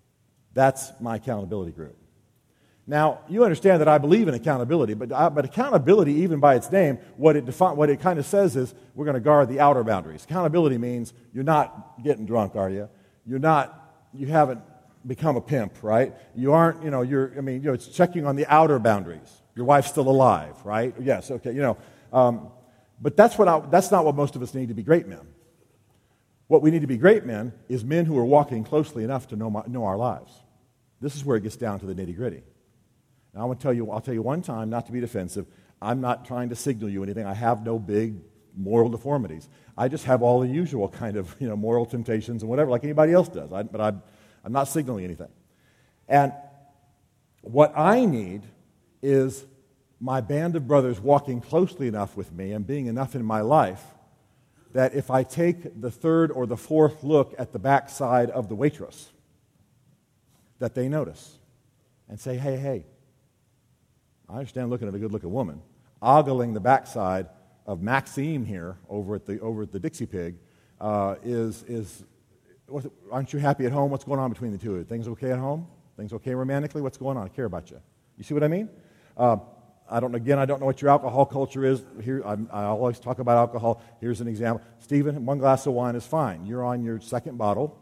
my accountability group. Now, you understand that I believe in accountability, but accountability, even by its name, what it kind of says is we're going to guard the outer boundaries. Accountability means you're not getting drunk, are you? You haven't become a pimp, right? You aren't, it's checking on the outer boundaries. Your wife's still alive, right? Yes, okay, but that's not what most of us need to be great men. What we need to be great men is men who are walking closely enough to know our lives. This is where it gets down to the nitty-gritty. Now, I'll tell you one time, not to be defensive, I'm not trying to signal you anything. I have no big moral deformities. I just have all the usual kind of moral temptations and whatever, like anybody else does. But I'm not signaling anything. And what I need is my band of brothers walking closely enough with me and being enough in my life that if I take the third or the fourth look at the backside of the waitress, that they notice and say, hey, I understand looking at a good-looking woman. Ogling the backside of Maxime here over at the Dixie Pig aren't you happy at home? What's going on between the two of you? Things okay at home? Things okay romantically? What's going on? I care about you. You see what I mean? I don't know what your alcohol culture is. Here, I always talk about alcohol. Here's an example. Stephen, one glass of wine is fine. You're on your second bottle.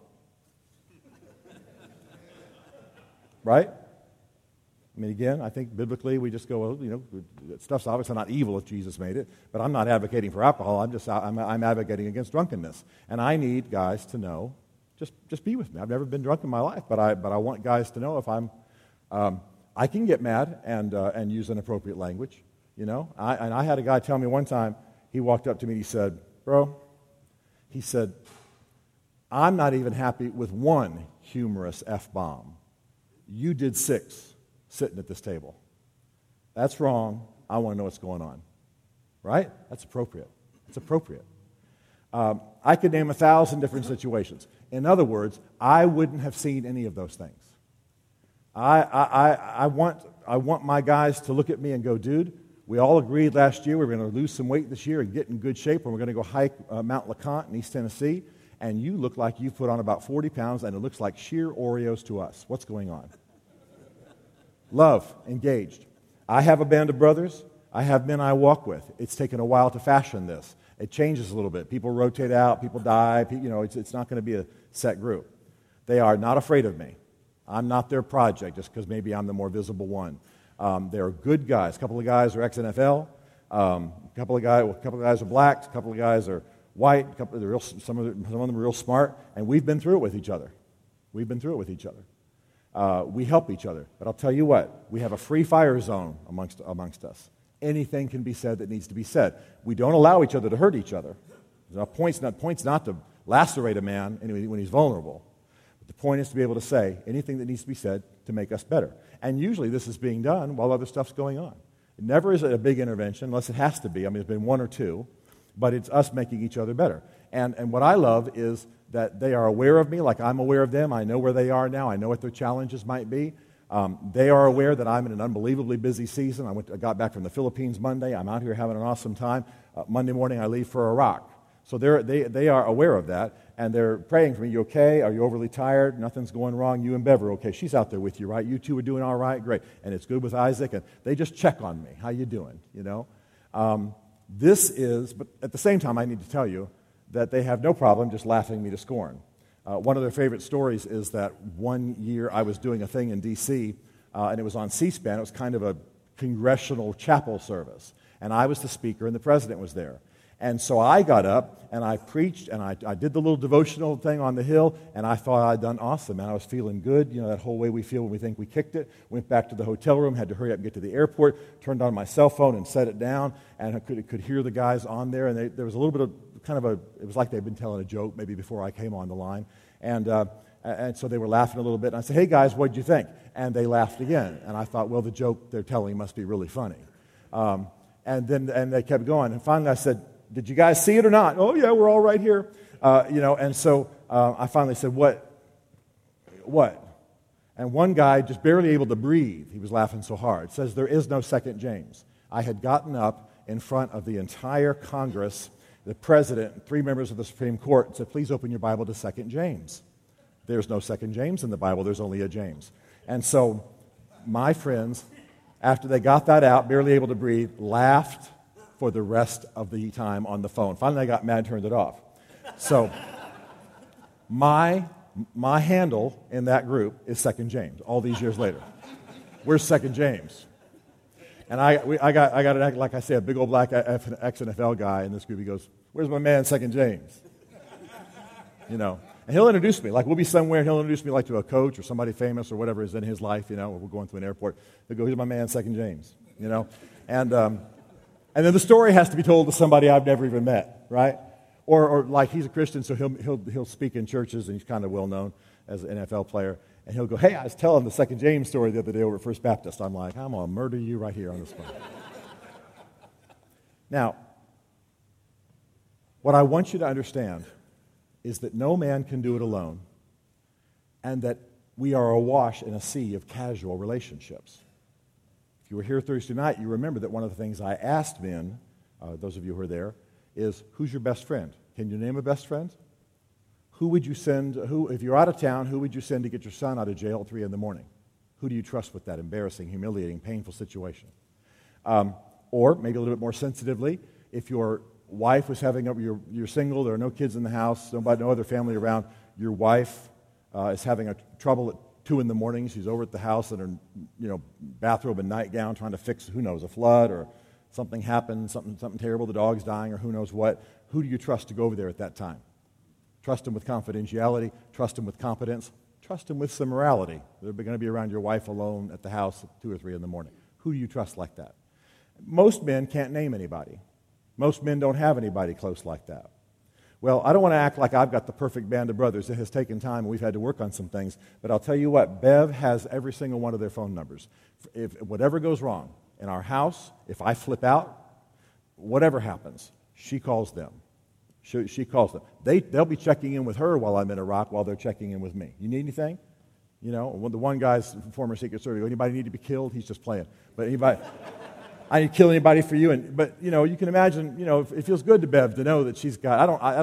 Right? I mean, again, I think biblically we just go, stuff's obviously not evil if Jesus made it, but I'm not advocating for alcohol. I'm advocating against drunkenness. And I need guys to know, just be with me. I've never been drunk in my life, but I want guys to know if I can get mad and use inappropriate language, And I had a guy tell me one time, he walked up to me and he said, bro, I'm not even happy with one humorous F-bomb. You did 6 sitting at this table. That's wrong. I want to know what's going on. Right? That's appropriate. It's appropriate. I could name 1,000 different situations. In other words, I wouldn't have seen any of those things. I want my guys to look at me and go, dude, we all agreed last year we were going to lose some weight this year and get in good shape, and we're going to go hike Mount LeConte in East Tennessee, and you look like you've put on about 40 pounds, and it looks like sheer Oreos to us. What's going on? Love, engaged. I have a band of brothers. I have men I walk with. It's taken a while to fashion this. It changes a little bit. People rotate out. People die. It's not going to be a set group. They are not afraid of me. I'm not their project just because maybe I'm the more visible one. They're good guys. A couple of guys are ex-NFL. A couple of guys are blacks. A couple of guys are white. Some of them are real smart. And we've been through it with each other. We help each other. But I'll tell you what, we have a free fire zone amongst us. Anything can be said that needs to be said. We don't allow each other to hurt each other. The point's not to lacerate a man when he's vulnerable. But the point is to be able to say anything that needs to be said to make us better. And usually this is being done while other stuff's going on. It never is a big intervention unless it has to be. I mean, it's been one or two. But it's us making each other better. And what I love is that they are aware of me like I'm aware of them. I know where they are now. I know what their challenges might be. They are aware that I'm in an unbelievably busy season. I got back from the Philippines Monday. I'm out here having an awesome time. Monday morning I leave for Iraq. So they are aware of that, and they're praying for me. You okay? Are you overly tired? Nothing's going wrong. You and Bev are okay. She's out there with you, right? You two are doing all right? Great. And it's good with Isaac. And they just check on me. How you doing? But at the same time, I need to tell you, that they have no problem just laughing me to scorn. One of their favorite stories is that one year I was doing a thing in D.C., and it was on C-SPAN. It was kind of a congressional chapel service. And I was the speaker, and the president was there. And so I got up, and I preached, and I did the little devotional thing on the hill, and I thought I'd done awesome, and I was feeling good, that whole way we feel when we think we kicked it. Went back to the hotel room, had to hurry up and get to the airport, turned on my cell phone and set it down, and I could hear the guys on there, and there was a little bit of it was like they'd been telling a joke maybe before I came on the line. And so they were laughing a little bit, and I said, "Hey guys, what'd you think?" And they laughed again, and I thought, well, the joke they're telling must be really funny. And they kept going, and finally I said, "Did you guys see it or not?" "Oh yeah, we're all right here." And so I finally said, What? And one guy, just barely able to breathe, he was laughing so hard, says, "There is no second James." I had gotten up in front of the entire Congress, the president, 3 members of the Supreme Court, and said, "Please open your Bible to 2 James. There's no 2 James in the Bible. There's only a James." And so my friends, after they got that out, barely able to breathe, laughed for the rest of the time on the phone. Finally, I got mad and turned it off. So my handle in that group is 2 James, all these years later. Where's 2 James? And I got, like I said, a big old black ex-NFL guy in this group. He goes, "Where's my man, 2 James?" And he'll introduce me. Like, we'll be somewhere, and he'll introduce me like to a coach or somebody famous or whatever is in his life, or we're going to an airport. He'll go, "Here's my man, 2 James," And then the story has to be told to somebody I've never even met, right? Or like he's a Christian, so he'll speak in churches, and he's kind of well known as an NFL player. And he'll go, "Hey, I was telling the 2 James story the other day over at First Baptist." I'm like, "I'm going to murder you right here on the spot." Now, what I want you to understand is that no man can do it alone, and that we are awash in a sea of casual relationships. If you were here Thursday night, you remember that one of the things I asked men, those of you who were there, is, who's your best friend? Can you name a best friend? Who would you send, if you're out of town, who would you send to get your son out of jail at 3 in the morning? Who do you trust with that embarrassing, humiliating, painful situation? Or maybe a little bit more sensitively, if your wife was having, you're single, there are no kids in the house, no other family around, your wife is having trouble at 2 in the morning, she's over at the house in her bathrobe and nightgown trying to fix, who knows, a flood or something happened, something terrible, the dog's dying or who knows what. Who do you trust to go over there at that time? Trust him with confidentiality, trust him with competence, trust him with some morality. They're going to be around your wife alone at the house at 2 or 3 in the morning. Who do you trust like that? Most men can't name anybody. Most men don't have anybody close like that. Well, I don't want to act like I've got the perfect band of brothers. It has taken time, and we've had to work on some things. But I'll tell you what, Bev has every single one of their phone numbers. If whatever goes wrong in our house, if I flip out, whatever happens, she calls them. She calls them. They'll be checking in with her while I'm in Iraq, while they're checking in with me. You need anything? The one guy's former Secret Service, anybody need to be killed? He's just playing. But anybody... I didn't kill anybody for you, but you can imagine. It feels good to Bev to know that she's got.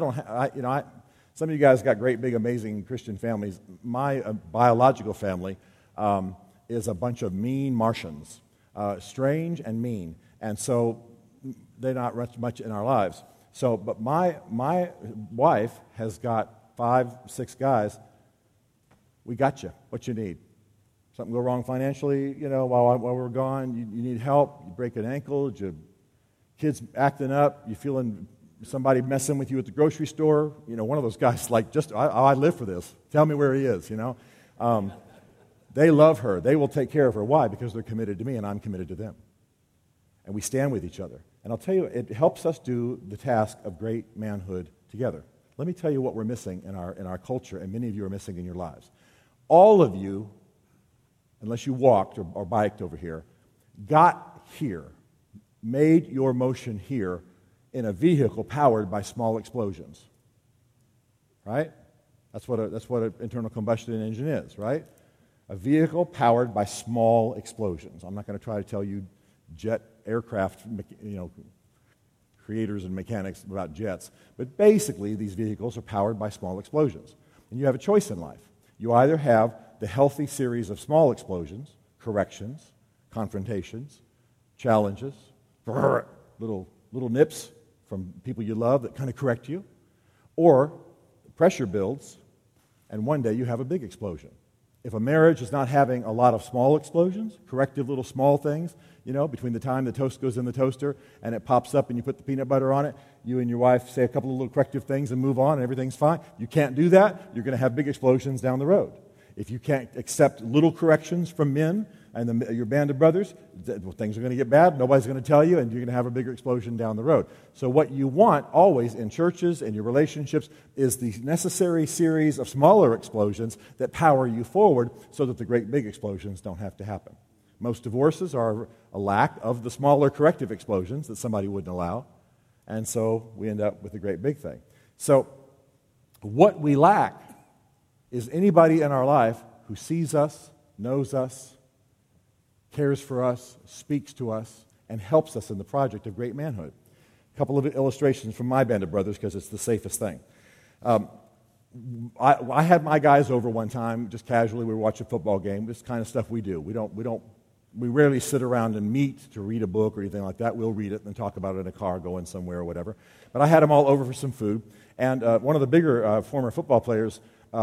Some of you guys got great, big, amazing Christian families. My biological family is a bunch of mean Martians, strange and mean, and so they're not much in our lives. So, but my wife has got 5, 6 guys. We got you. What you need? Something go wrong financially, while we're gone, you need help, you break an ankle, your kid's acting up, you feeling somebody messing with you at the grocery store, one of those guys like, I live for this. Tell me where he is, They love her. They will take care of her. Why? Because they're committed to me and I'm committed to them. And we stand with each other. And I'll tell you, it helps us do the task of great manhood together. Let me tell you what we're missing in our culture, and many of you are missing in your lives. All of you, unless you walked or biked over here, got here, made your motion here in a vehicle powered by small explosions. Right? That's what an internal combustion engine is, right? A vehicle powered by small explosions. I'm not going to try to tell you aircraft, creators and mechanics about jets, but basically these vehicles are powered by small explosions. And you have a choice in life. You either have the healthy series of small explosions, corrections, confrontations, challenges, little nips from people you love that kind of correct you, Or pressure builds, and one day you have a big explosion. If a marriage is not having a lot of small explosions, corrective little small things, between the time the toast goes in the toaster and it pops up and you put the peanut butter on it, you and your wife say a couple of little corrective things and move on and everything's fine. You can't do that, you're going to have big explosions down the road. If you can't accept little corrections from men and your band of brothers, things are going to get bad, nobody's going to tell you, and you're going to have a bigger explosion down the road. So what you want always in churches and your relationships is the necessary series of smaller explosions that power you forward so that the great big explosions don't have to happen. Most divorces are a lack of the smaller corrective explosions that somebody wouldn't allow, and so we end up with a great big thing. So what we lack is anybody in our life who sees us, knows us, cares for us, speaks to us, and helps us in the project of great manhood. A couple of illustrations from my band of brothers because it's the safest thing. I had my guys over one time, just casually. We were watching a football game. This kind of stuff we do. We rarely sit around and meet to read a book or anything like that. We'll read it and then talk about it in a car going somewhere or whatever. But I had them all over for some food, and one of the bigger former football players,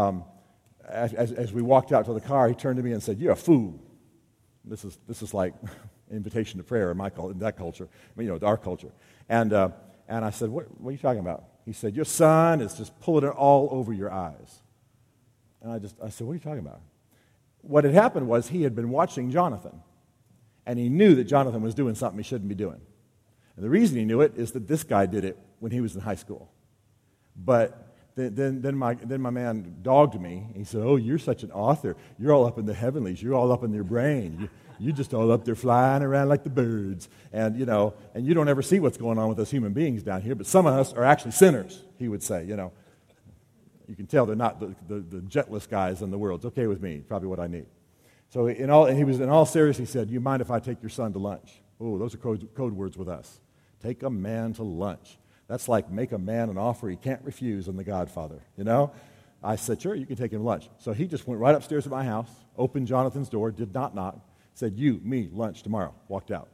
as we walked out to the car, he turned to me and said, "You're a fool." This is like invitation to prayer in that culture, our culture. And I said, what are you talking about? He said, "Your son is just pulling it all over your eyes." And I said, "What are you talking about?" What had happened was he had been watching Jonathan, and he knew that Jonathan was doing something he shouldn't be doing. And the reason he knew it is that this guy did it when he was in high school. But then my man dogged me. He said, "Oh, you're such an author. You're all up in the heavenlies. You're all up in your brain. You're just all up there flying around like the birds. And you don't ever see what's going on with us human beings down here. But some of us are actually sinners," he would say. You can tell they're not the gentlest guys in the world. It's okay with me. Probably what I need. So in all seriousness, he said, "You mind if I take your son to lunch?" Oh, those are code words with us. Take a man to lunch. That's like make a man an offer he can't refuse in The Godfather, I said, "Sure, you can take him to lunch." So he just went right upstairs to my house, opened Jonathan's door, did not knock, said, "You, me, lunch tomorrow," walked out.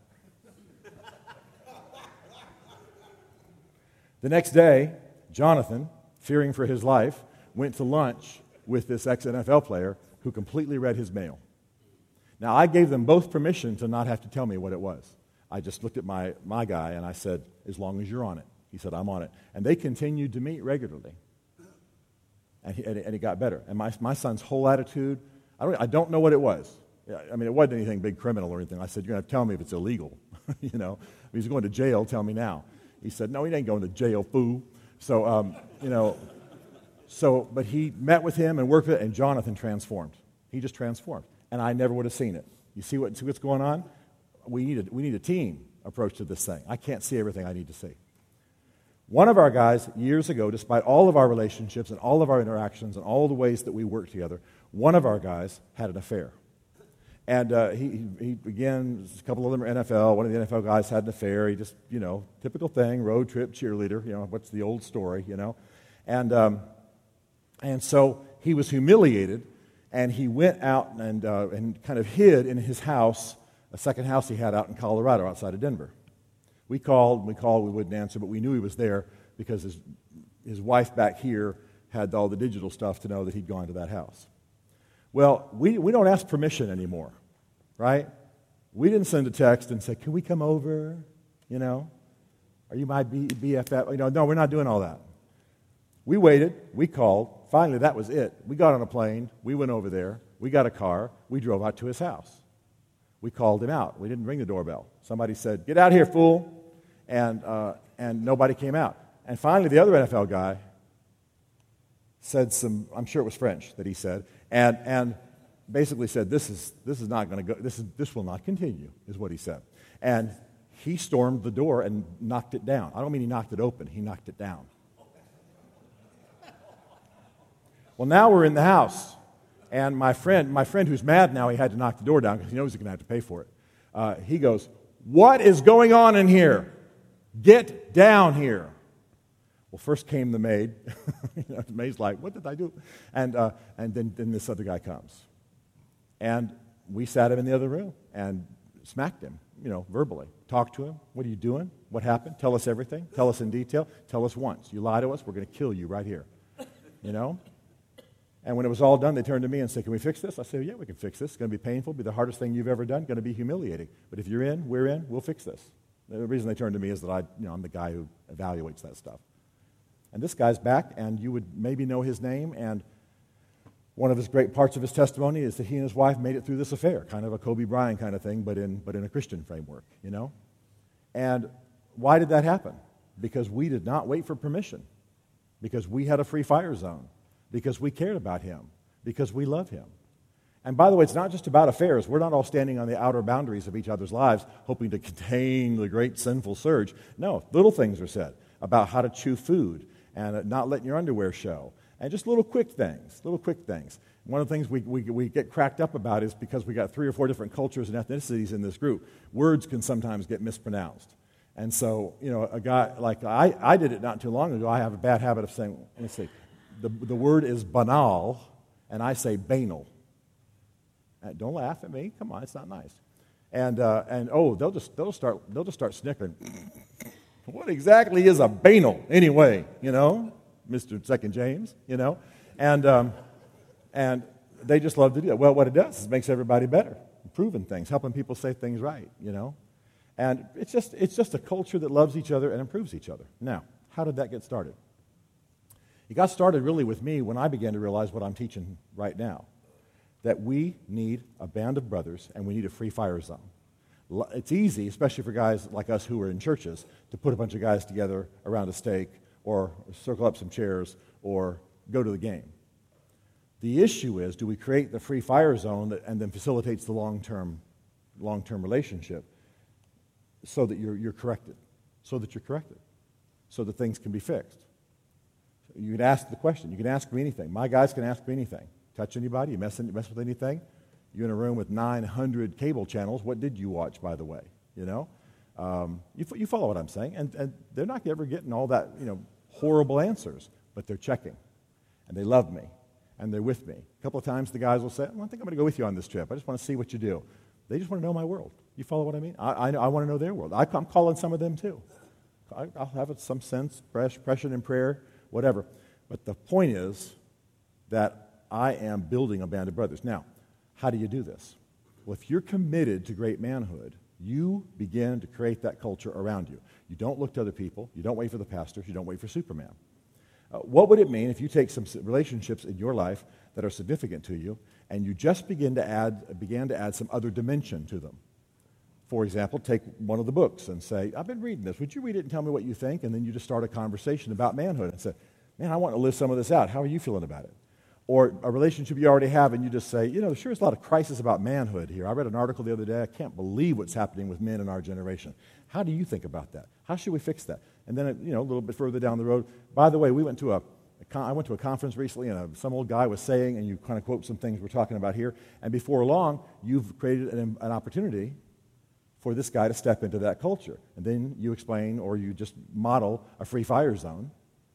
The next day, Jonathan, fearing for his life, went to lunch with this ex-NFL player who completely read his mail. Now, I gave them both permission to not have to tell me what it was. I just looked at my guy and I said, "As long as you're on it." He said, "I'm on it." And they continued to meet regularly. And it got better. And my son's whole attitude, I don't know what it was. I mean, it wasn't anything big criminal or anything. I said, "You're going to tell me if it's illegal." If he's going to jail, tell me now. He said, "No, he ain't going to jail, fool." So, but he met with him and worked with it, and Jonathan transformed. He just transformed. And I never would have seen it. You see what's going on? We need a team approach to this thing. I can't see everything I need to see. One of our guys, years ago, despite all of our relationships and all of our interactions and all the ways that we work together, one of our guys had an affair. And he began, a couple of them are NFL. One of the NFL guys had an affair. He just, typical thing, road trip, cheerleader, what's the old story, And so he was humiliated, and he went out and kind of hid in his house, a second house he had out in Colorado outside of Denver. We called, we wouldn't answer, but we knew he was there because his wife back here had all the digital stuff to know that he'd gone to that house. Well, we don't ask permission anymore, right? We didn't send a text and say, "Can we come over? Are you my BFF?" No, we're not doing all that. We waited, we called, finally that was it. We got on a plane, we went over there, we got a car, we drove out to his house. We called him out. We didn't ring the doorbell. Somebody said, "Get out here, fool." And nobody came out. And finally, the other NFL guy said I'm sure it was French that he said, and basically said, this is not going to go, this will not continue, is what he said. And he stormed the door and knocked it down. I don't mean he knocked it open, he knocked it down. Well, now we're in the house. And my friend who's mad now he had to knock the door down because he knows he's going to have to pay for it. He goes, "What is going on in here? Get down here." Well, first came the maid. The maid's like, "What did I do?" And then this other guy comes. And we sat him in the other room and smacked him, verbally. Talk to him. What are you doing? What happened? Tell us everything. Tell us in detail. Tell us once. You lie to us, we're going to kill you right here. And when it was all done, they turned to me and said, can we fix this? I said, yeah, we can fix this. It's going to be painful, be the hardest thing you've ever done, going to be humiliating. But if you're in, we're in, we'll fix this. The reason they turned to me is that I'm the guy who evaluates that stuff. And this guy's back, and you would maybe know his name, and one of his great parts of his testimony is that he and his wife made it through this affair, kind of a Kobe Bryant kind of thing, but in a Christian framework, And why did that happen? Because we did not wait for permission, because we had a free fire zone, because we cared about him, because we love him. And by the way, it's not just about affairs. We're not all standing on the outer boundaries of each other's lives hoping to contain the great sinful surge. No, little things are said about how to chew food and not letting your underwear show. And just little quick things. One of the things we get cracked up about is because we got 3 or 4 different cultures and ethnicities in this group, words can sometimes get mispronounced. And so, a guy like I did it not too long ago. I have a bad habit of saying, let me see, the word is banal, and I say banal. Don't laugh at me. Come on, it's not nice. And they'll just start snickering. What exactly is a banal anyway? Mr. Second James. And they just love to do that. Well, what it does is it makes everybody better, improving things, helping people say things right. And it's just a culture that loves each other and improves each other. Now, how did that get started? It got started really with me when I began to realize what I'm teaching right now, that we need a band of brothers and we need a free fire zone. It's easy, especially for guys like us who are in churches, to put a bunch of guys together around a steak or circle up some chairs or go to the game. The issue is, do we create the free fire zone and then facilitates the long-term relationship so that you're corrected, so that things can be fixed? You can ask the question. You can ask me anything. My guys can ask me anything. Touch anybody? You mess with anything? You're in a room with 900 cable channels. What did you watch, by the way? You follow what I'm saying. And they're not ever getting all that, horrible answers. But they're checking. And they love me. And they're with me. A couple of times the guys will say, I think I'm going to go with you on this trip. I just want to see what you do. They just want to know my world. You follow what I mean? I want to know their world. I'm calling some of them too. I'll have some sense, pressure and prayer, whatever. But the point is that I am building a band of brothers. Now, how do you do this? Well, if you're committed to great manhood, you begin to create that culture around you. You don't look to other people. You don't wait for the pastors. You don't wait for Superman. What would it mean if you take some relationships in your life that are significant to you and you just began to add some other dimension to them? For example, take one of the books and say, I've been reading this. Would you read it and tell me what you think? And then you just start a conversation about manhood and say, man, I want to live some of this out. How are you feeling about it? Or a relationship you already have and you just say, sure is a lot of crisis about manhood here. I read an article the other day. I can't believe what's happening with men in our generation. How do you think about that? How should we fix that? And then, a little bit further down the road, by the way, I went to a conference recently and some old guy was saying, and you kind of quote some things we're talking about here, and before long, you've created an opportunity for this guy to step into that culture. And then you explain or you just model a free fire zone,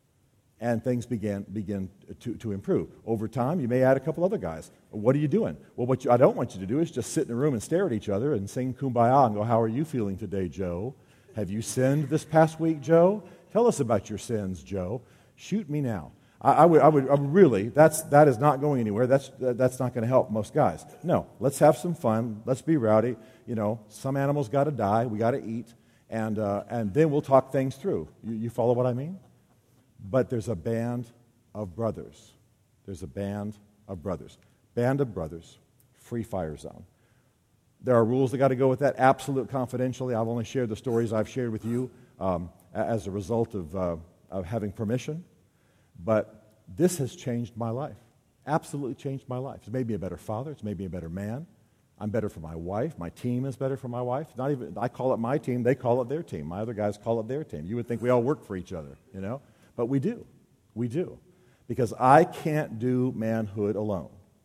and things begin to improve. Over time, you may add a couple other guys. What are you doing? Well, what I don't want you to do is just sit in a room and stare at each other and sing Kumbaya and go, how are you feeling today, Joe? Have you sinned this past week, Joe? Tell us about your sins, Joe. Shoot me now. I would really, that is not going anywhere. That's not going to help most guys. No, let's have some fun. Let's be rowdy. Some animals got to die. We got to eat. And then we'll talk things through. You follow what I mean? But there's a band of brothers. Band of brothers, free fire zone. There are rules that got to go with that, absolute confidentially. I've only shared the stories I've shared with you as a result of having permission. But this has changed my life, absolutely changed my life. It's made me a better father. It's made me a better man. I'm better for my wife. My team is better for my wife. I call it my team. They call it their team. My other guys call it their team. You would think we all work for each other, But we do. Because I can't do manhood alone.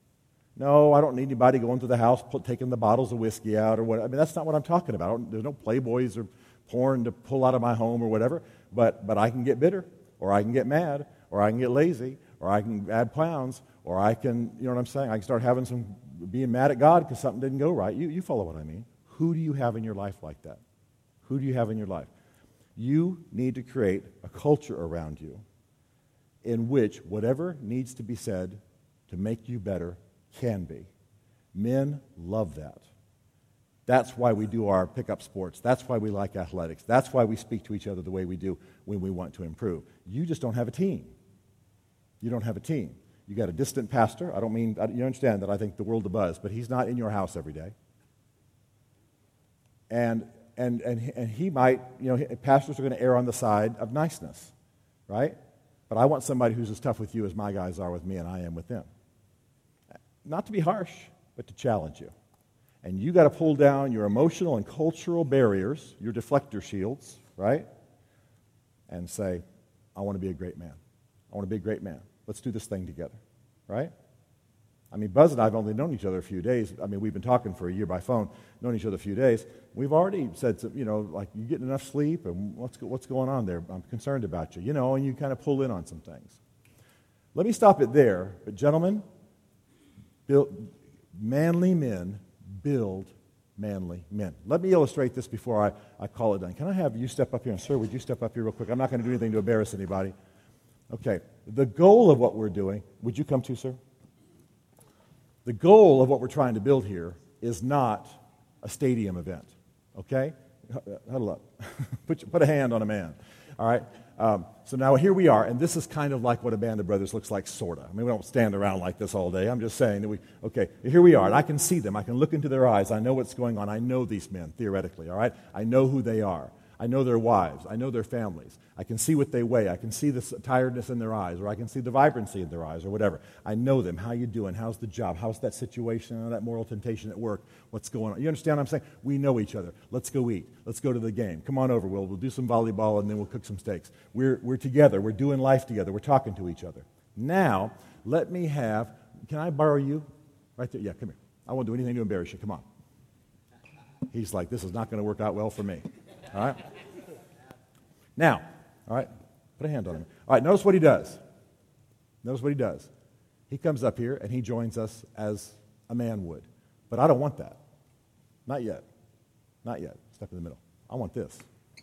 No, I don't need anybody going to the house, taking the bottles of whiskey out or what. I mean, that's not what I'm talking about. There's no Playboys or porn to pull out of my home or whatever. But I can get bitter, or I can get mad, or I can get lazy, or I can add pounds, or I can, you know what I'm saying? I can start being mad at God because something didn't go right. You follow what I mean. Who do you have in your life like that? Who do you have in your life? You need to create a culture around you in which whatever needs to be said to make you better can be. Men love that. That's why we do our pickup sports. That's why we like athletics. That's why we speak to each other the way we do when we want to improve. You just don't have a team. You don't have a team. You got a distant pastor. You understand that I think the world of buzz, but he's not in your house every day. And he might, pastors are going to err on the side of niceness, right? But I want somebody who's as tough with you as my guys are with me and I am with them. Not to be harsh, but to challenge you. And you got to pull down your emotional and cultural barriers, your deflector shields, right? And say, I want to be a great man. I want to be a great man. Let's do this thing together, right? I mean, Buzz and I have only known each other a few days. I mean, we've been talking for a year by phone, known each other a few days. We've already said, like, you getting enough sleep? And what's going on there? I'm concerned about you, and you kind of pull in on some things. Let me stop it there. But gentlemen, manly men build manly men. Let me illustrate this before I call it done. Can I have you step up here? And sir, would you step up here real quick? I'm not going to do anything to embarrass anybody. Okay. The goal of what we're doing, would you come too, sir? The goal of what we're trying to build here is not a stadium event, okay? Huddle up. Put a hand on a man, all right? So now here we are, and this is kind of like what a band of brothers looks like, sort of. I mean, we don't stand around like this all day. I'm just saying that here we are, and I can see them. I can look into their eyes. I know what's going on. I know these men, theoretically, all right? I know who they are. I know their wives. I know their families. I can see what they weigh. I can see the tiredness in their eyes, or I can see the vibrancy in their eyes, or whatever. I know them. How you doing? How's the job? How's that situation, that moral temptation at work? What's going on? You understand what I'm saying? We know each other. Let's go eat. Let's go to the game. Come on over. We'll do some volleyball, and then we'll cook some steaks. We're together. We're doing life together. We're talking to each other. Now, can I borrow you? Right there. Yeah, come here. I won't do anything to embarrass you. Come on. He's like, this is not going to work out well for me. All right? Now, all right, put a hand on him. All right, notice what he does. Notice what he does. He comes up here and he joins us as a man would. But I don't want that. Not yet. Not yet. Step in the middle. I want this.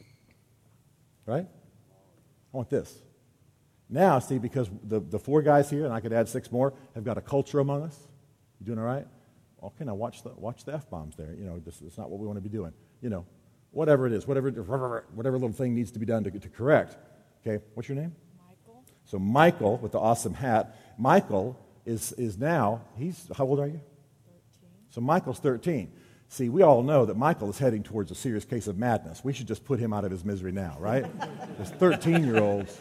Right? I want this. Now, see, because the four guys here, and I could add 6 more, have got a culture among us. You doing all right? Okay, now watch the F-bombs there. It's not what we want to be doing. Whatever it is, whatever little thing needs to be done to correct. Okay, what's your name? Michael. So Michael, with the awesome hat, Michael is now, how old are you? 13. So Michael's 13. See, we all know that Michael is heading towards a serious case of madness. We should just put him out of his misery now, right? Because 13-year-olds,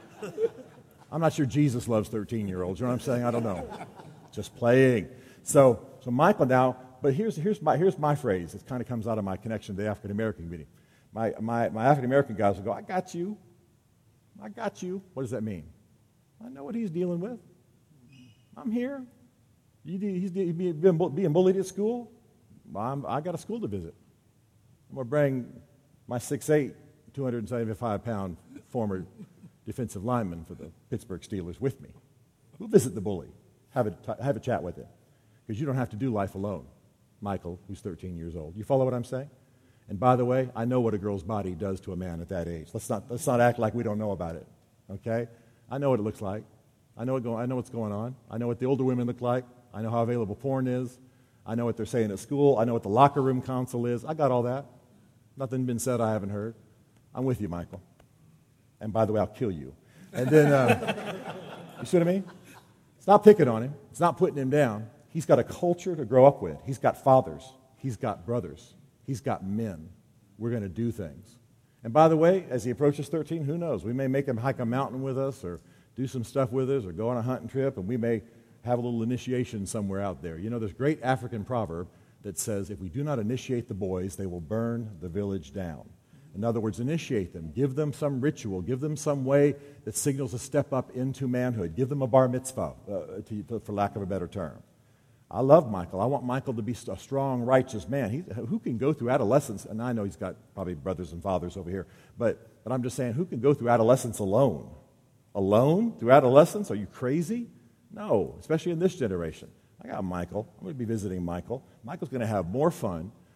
I'm not sure Jesus loves 13-year-olds. You know what I'm saying? I don't know. Just playing. So Michael now, but here's my phrase. It kind of comes out of my connection to the African American community. My African American guys will go, I got you. I got you. What does that mean? I know what he's dealing with. I'm here. He's being bullied at school. I got a school to visit. I'm going to bring my 6'8", 275-pound former defensive lineman for the Pittsburgh Steelers with me. We'll visit the bully. Have a chat with him. Because you don't have to do life alone, Michael, who's 13 years old. You follow what I'm saying? And by the way, I know what a girl's body does to a man at that age. Let's not act like we don't know about it. Okay? I know what it looks like. I know what's going on. I know what the older women look like. I know how available porn is. I know what they're saying at school. I know what the locker room counsel is. I got all that. Nothing been said I haven't heard. I'm with you, Michael. And by the way, I'll kill you. And then, you see what I mean? It's not picking on him. It's not putting him down. He's got a culture to grow up with. He's got fathers. He's got brothers. He's got men. We're going to do things. And by the way, as he approaches 13, who knows? We may make him hike a mountain with us or do some stuff with us or go on a hunting trip, and we may have a little initiation somewhere out there. There's a great African proverb that says, if we do not initiate the boys, they will burn the village down. In other words, initiate them. Give them some ritual. Give them some way that signals a step up into manhood. Give them a bar mitzvah, for lack of a better term. I love Michael. I want Michael to be a strong, righteous man. Who can go through adolescence, and I know he's got probably brothers and fathers over here, but I'm just saying, who can go through adolescence alone? Alone through adolescence? Are you crazy? No, especially in this generation. I got Michael. I'm going to be visiting Michael. Michael's going to have more fun,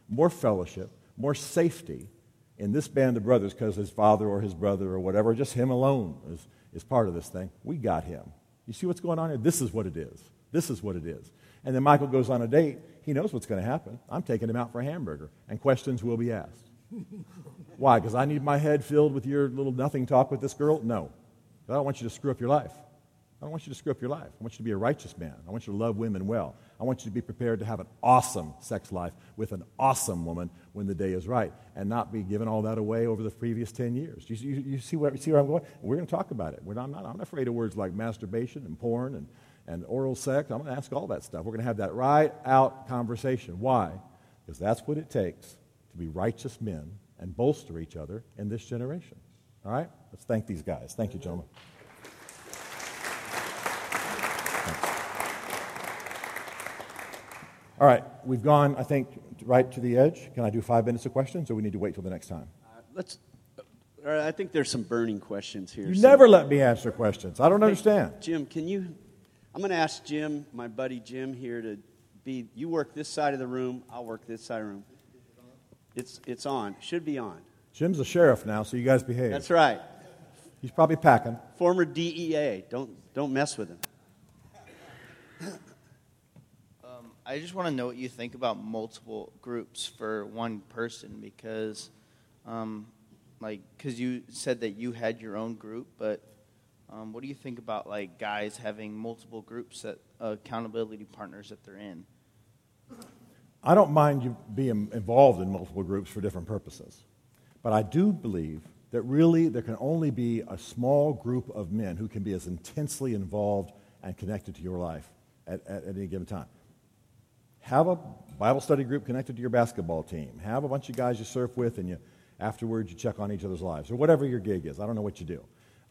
more fellowship, more safety in this band of brothers because his father or his brother or whatever, just him alone is part of this thing. We got him. You see what's going on here? This is what it is. This is what it is. And then Michael goes on a date. He knows what's going to happen. I'm taking him out for a hamburger, and questions will be asked. Why? Because I need my head filled with your little nothing talk with this girl? No. I don't want you to screw up your life. I don't want you to screw up your life. I want you to be a righteous man. I want you to love women well. I want you to be prepared to have an awesome sex life with an awesome woman when the day is right and not be giving all that away over the previous 10 years. You see where I'm going? We're going to talk about it. I'm not afraid of words like masturbation and porn and oral sex. I'm going to ask all that stuff. We're going to have that right out conversation. Why? Because that's what it takes to be righteous men and bolster each other in this generation. All right? Let's thank these guys. Thank you, gentlemen. All right, we've gone, I think, right to the edge. Can I do 5 minutes of questions, or we need to wait till the next time? I think there's some burning questions here. You never let me answer questions. I don't understand. Jim, I'm going to ask Jim, my buddy Jim here, to be, you work this side of the room, I'll work this side of the room. It's on. Should be on. Jim's a sheriff now, so you guys behave. That's right. He's probably packing. Former DEA. Don't mess with him. I just want to know what you think about multiple groups for one person because, because you said that you had your own group, but what do you think about like guys having multiple groups that accountability partners that they're in? I don't mind you being involved in multiple groups for different purposes, but I do believe that really there can only be a small group of men who can be as intensely involved and connected to your life at any given time. Have a Bible study group connected to your basketball team. Have a bunch of guys you surf with, and afterwards you check on each other's lives, or whatever your gig is. I don't know what you do.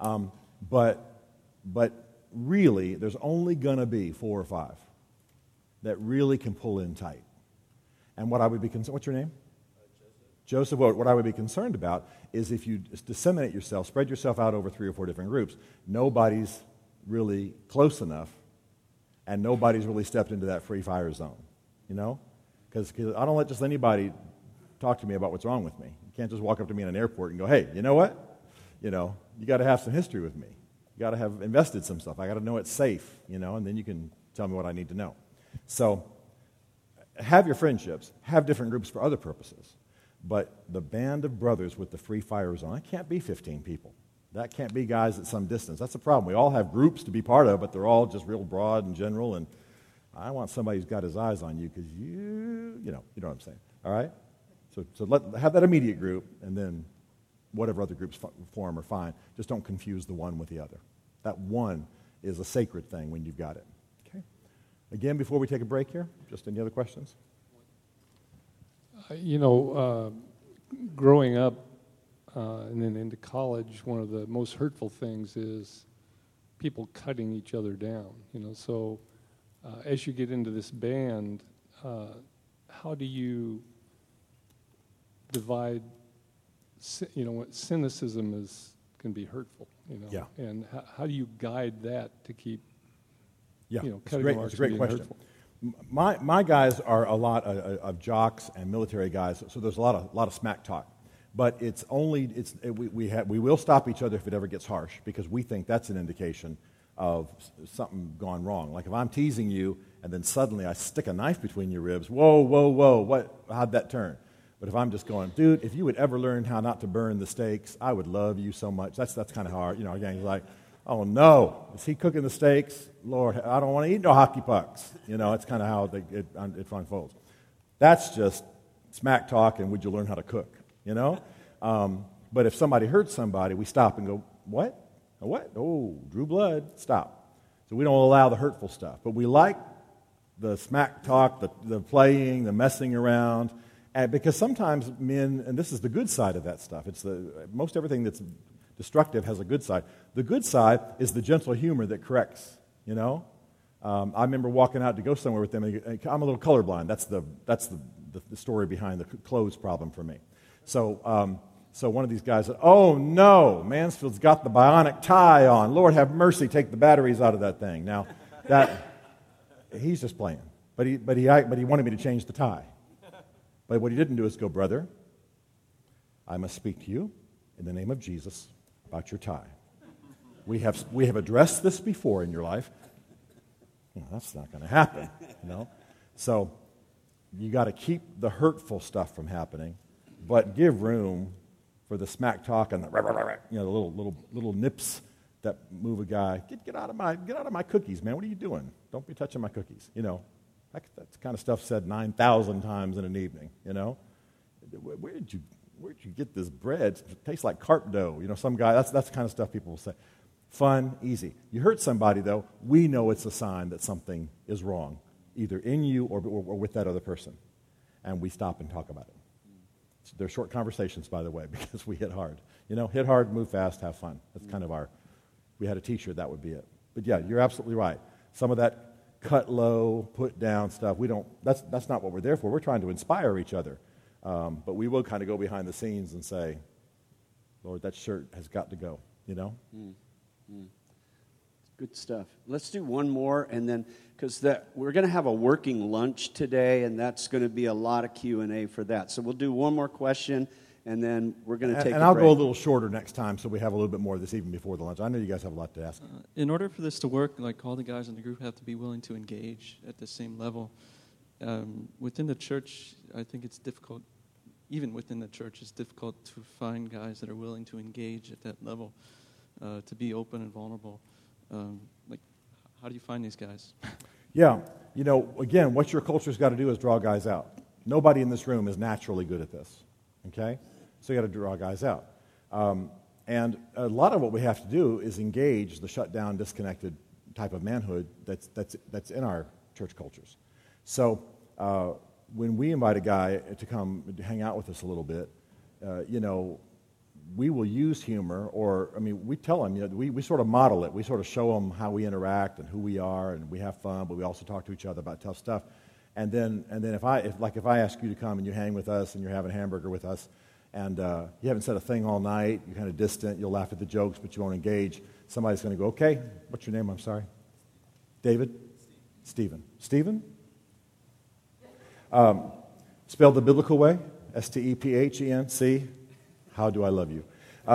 But really, there's only going to be 4 or 5 that really can pull in tight. And what I would be concerned, what's your name? Joseph. What I would be concerned about is if you disseminate yourself, spread yourself out over 3 or 4 different groups, nobody's really close enough, and nobody's really stepped into that free fire zone. You know? Because I don't let just anybody talk to me about what's wrong with me. You can't just walk up to me in an airport and go, hey, you know what? You got to have some history with me. You got to have invested some stuff. I got to know it's safe, and then you can tell me what I need to know. So have your friendships. Have different groups for other purposes. But the band of brothers with the free fire zone, that can't be 15 people. That can't be guys at some distance. That's the problem. We all have groups to be part of, but they're all just real broad and general, and I want somebody who's got his eyes on you because you know what I'm saying. All right? So have that immediate group, and then whatever other groups form are fine. Just don't confuse the one with the other. That one is a sacred thing when you've got it. Okay? Again, before we take a break here, just any other questions? Growing up and then into college, one of the most hurtful things is people cutting each other down. So as you get into this band, how do you divide? Cynicism can be hurtful. Yeah. And how do you guide that to keep? Yeah, cutting it's a great question. Hurtful? My guys are a lot of jocks and military guys, so there's a lot of smack talk. But we will stop each other if it ever gets harsh because we think that's an indication of something gone wrong. Like if I'm teasing you and then suddenly I stick a knife between your ribs, whoa, how'd that turn? But if I'm just going, dude, if you would ever learn how not to burn the steaks, I would love you so much. That's kind of hard. Again, he's like, oh no, is he cooking the steaks? Lord, I don't want to eat no hockey pucks. It's kind of how it unfolds. That's just smack talk and would you learn how to cook, But if somebody hurts somebody, we stop and go, what? What? Oh, drew blood. Stop. So we don't allow the hurtful stuff. But we like the smack talk, the playing, the messing around, because sometimes men, and this is the good side of that stuff, most everything that's destructive has a good side. The good side is the gentle humor that corrects, I remember walking out to go somewhere with them, and I'm a little colorblind. That's the story behind the clothes problem for me. So one of these guys said, oh no, Mansfield's got the bionic tie on. Lord have mercy, take the batteries out of that thing. Now, he's just playing. But he wanted me to change the tie. But what he didn't do is go, brother, I must speak to you in the name of Jesus about your tie. We have addressed this before in your life. That's not going to happen, So you got to keep the hurtful stuff from happening, but give room for the smack talk and the little nips that move a guy. Get out of my cookies, man. What are you doing? Don't be touching my cookies. That's kind of stuff said 9,000 times in an evening. Where did you get this bread? It tastes like carp dough. Some guy. That's the kind of stuff people will say. Fun, easy. You hurt somebody, though, we know it's a sign that something is wrong, either in you or with that other person. And we stop and talk about it. They're short conversations, by the way, because we hit hard. Hit hard, move fast, have fun. That's kind of we had a t-shirt, that would be it. But yeah, you're absolutely right. Some of that cut low, put down stuff, that's not what we're there for. We're trying to inspire each other. But we will kind of go behind the scenes and say, Lord, that shirt has got to go, Good stuff. Let's do one more, and then because we're going to have a working lunch today, and that's going to be a lot of Q&A for that. So we'll do one more question, and then we're going to take. And I'll go a little shorter next time, so we have a little bit more of this even before the lunch. I know you guys have a lot to ask. In order for this to work, all the guys in the group have to be willing to engage at the same level. Within the church, I think it's difficult. Even within the church, it's difficult to find guys that are willing to engage at that level. To be open and vulnerable. How do you find these guys? Yeah. Again, what your culture's got to do is draw guys out. Nobody in this room is naturally good at this, okay? So you got to draw guys out. And a lot of what we have to do is engage the shut down, disconnected type of manhood that's in our church cultures. So when we invite a guy to come to hang out with us a little bit, we will use humor, we tell them, we sort of model it. We sort of show them how we interact and who we are, and we have fun, but we also talk to each other about tough stuff. And then if I ask you to come and you hang with us and you're having a hamburger with us, and you haven't said a thing all night, you're kind of distant, you'll laugh at the jokes, but you won't engage, somebody's going to go, okay, what's your name? I'm sorry. David? Stephen. Stephen? Spelled the biblical way, Stephen. How do I love you?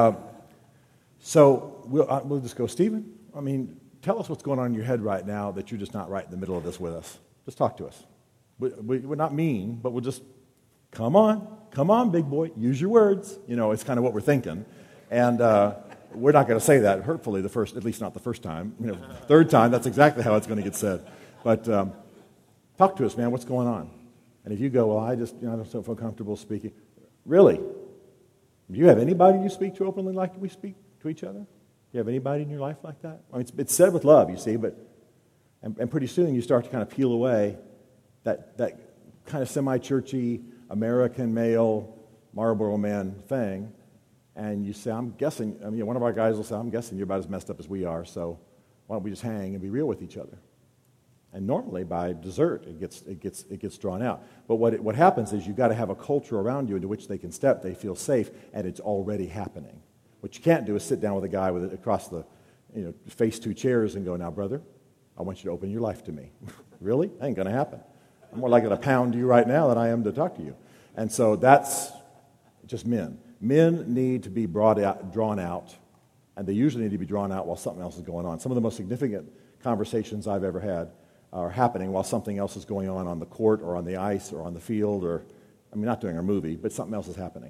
So we'll just go, Stephen, tell us what's going on in your head right now that you're just not right in the middle of this with us. Just talk to us. We're not mean, but we'll just, come on, big boy, use your words. It's kind of what we're thinking. And we're not going to say that hurtfully at least not the first time. Third time, that's exactly how it's going to get said. But talk to us, man, what's going on? And if you go, well, I just I don't feel comfortable speaking. Really? Do you have anybody you speak to openly like we speak to each other? Do you have anybody in your life like that? It's said with love, you see, and pretty soon you start to kind of peel away that kind of semi-churchy American male Marlboro man thing, and you say, I'm guessing, one of our guys will say, I'm guessing you're about as messed up as we are, so why don't we just hang and be real with each other? And normally by dessert, it gets drawn out. But what happens is you've got to have a culture around you into which they can step, they feel safe, and it's already happening. What you can't do is sit down with a guy across the, face two chairs and go, now, brother, I want you to open your life to me. Really? That ain't going to happen. I'm more likely to pound you right now than I am to talk to you. And so that's just men. Men need to be drawn out, and they usually need to be drawn out while something else is going on. Some of the most significant conversations I've ever had are happening while something else is going on the court or on the ice or on the field or, not doing our movie, but something else is happening.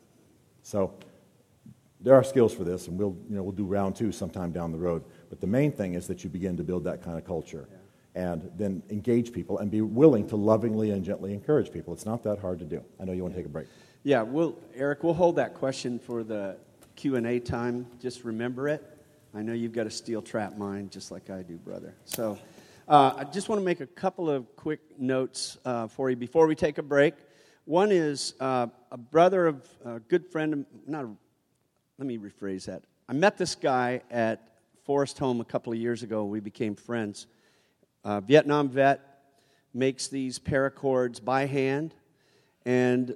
So there are skills for this, and we'll do round 2 sometime down the road. But the main thing is that you begin to build that kind of culture and then engage people and be willing to lovingly and gently encourage people. It's not that hard to do. I know you want to take a break. Yeah, Eric, we'll hold that question for the Q&A time. Just remember it. I know you've got a steel trap mind just like I do, brother. So I just want to make a couple of quick notes for you before we take a break. One is a brother of a good friend, let me rephrase that. I met this guy at Forest Home a couple of years ago. We became friends. Vietnam vet, makes these paracords by hand, and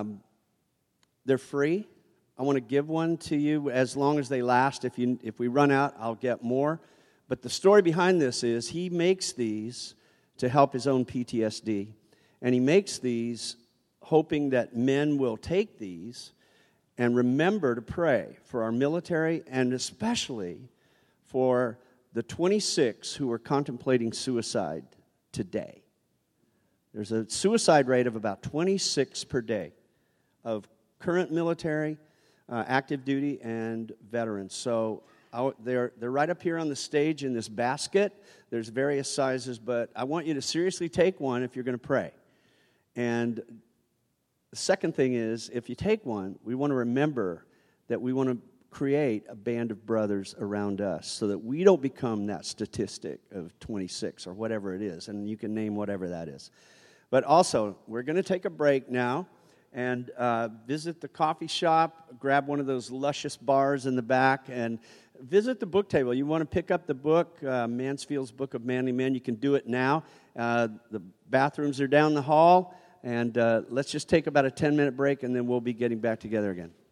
they're free. I want to give one to you as long as they last. If we run out, I'll get more. But the story behind this is he makes these to help his own PTSD, and he makes these hoping that men will take these and remember to pray for our military and especially for the 26 who are contemplating suicide today. There's a suicide rate of about 26 per day of current military, active duty, and veterans. So they're right up here on the stage in this basket. There's various sizes, but I want you to seriously take one if you're going to pray. And the second thing is, if you take one, we want to remember that we want to create a band of brothers around us so that we don't become that statistic of 26 or whatever it is, and you can name whatever that is. But also, we're going to take a break now and visit the coffee shop, grab one of those luscious bars in the back, and visit the book table. You want to pick up the book, Mansfield's Book of Manly Men, you can do it now. The bathrooms are down the hall, and let's just take about a 10-minute break, and then we'll be getting back together again.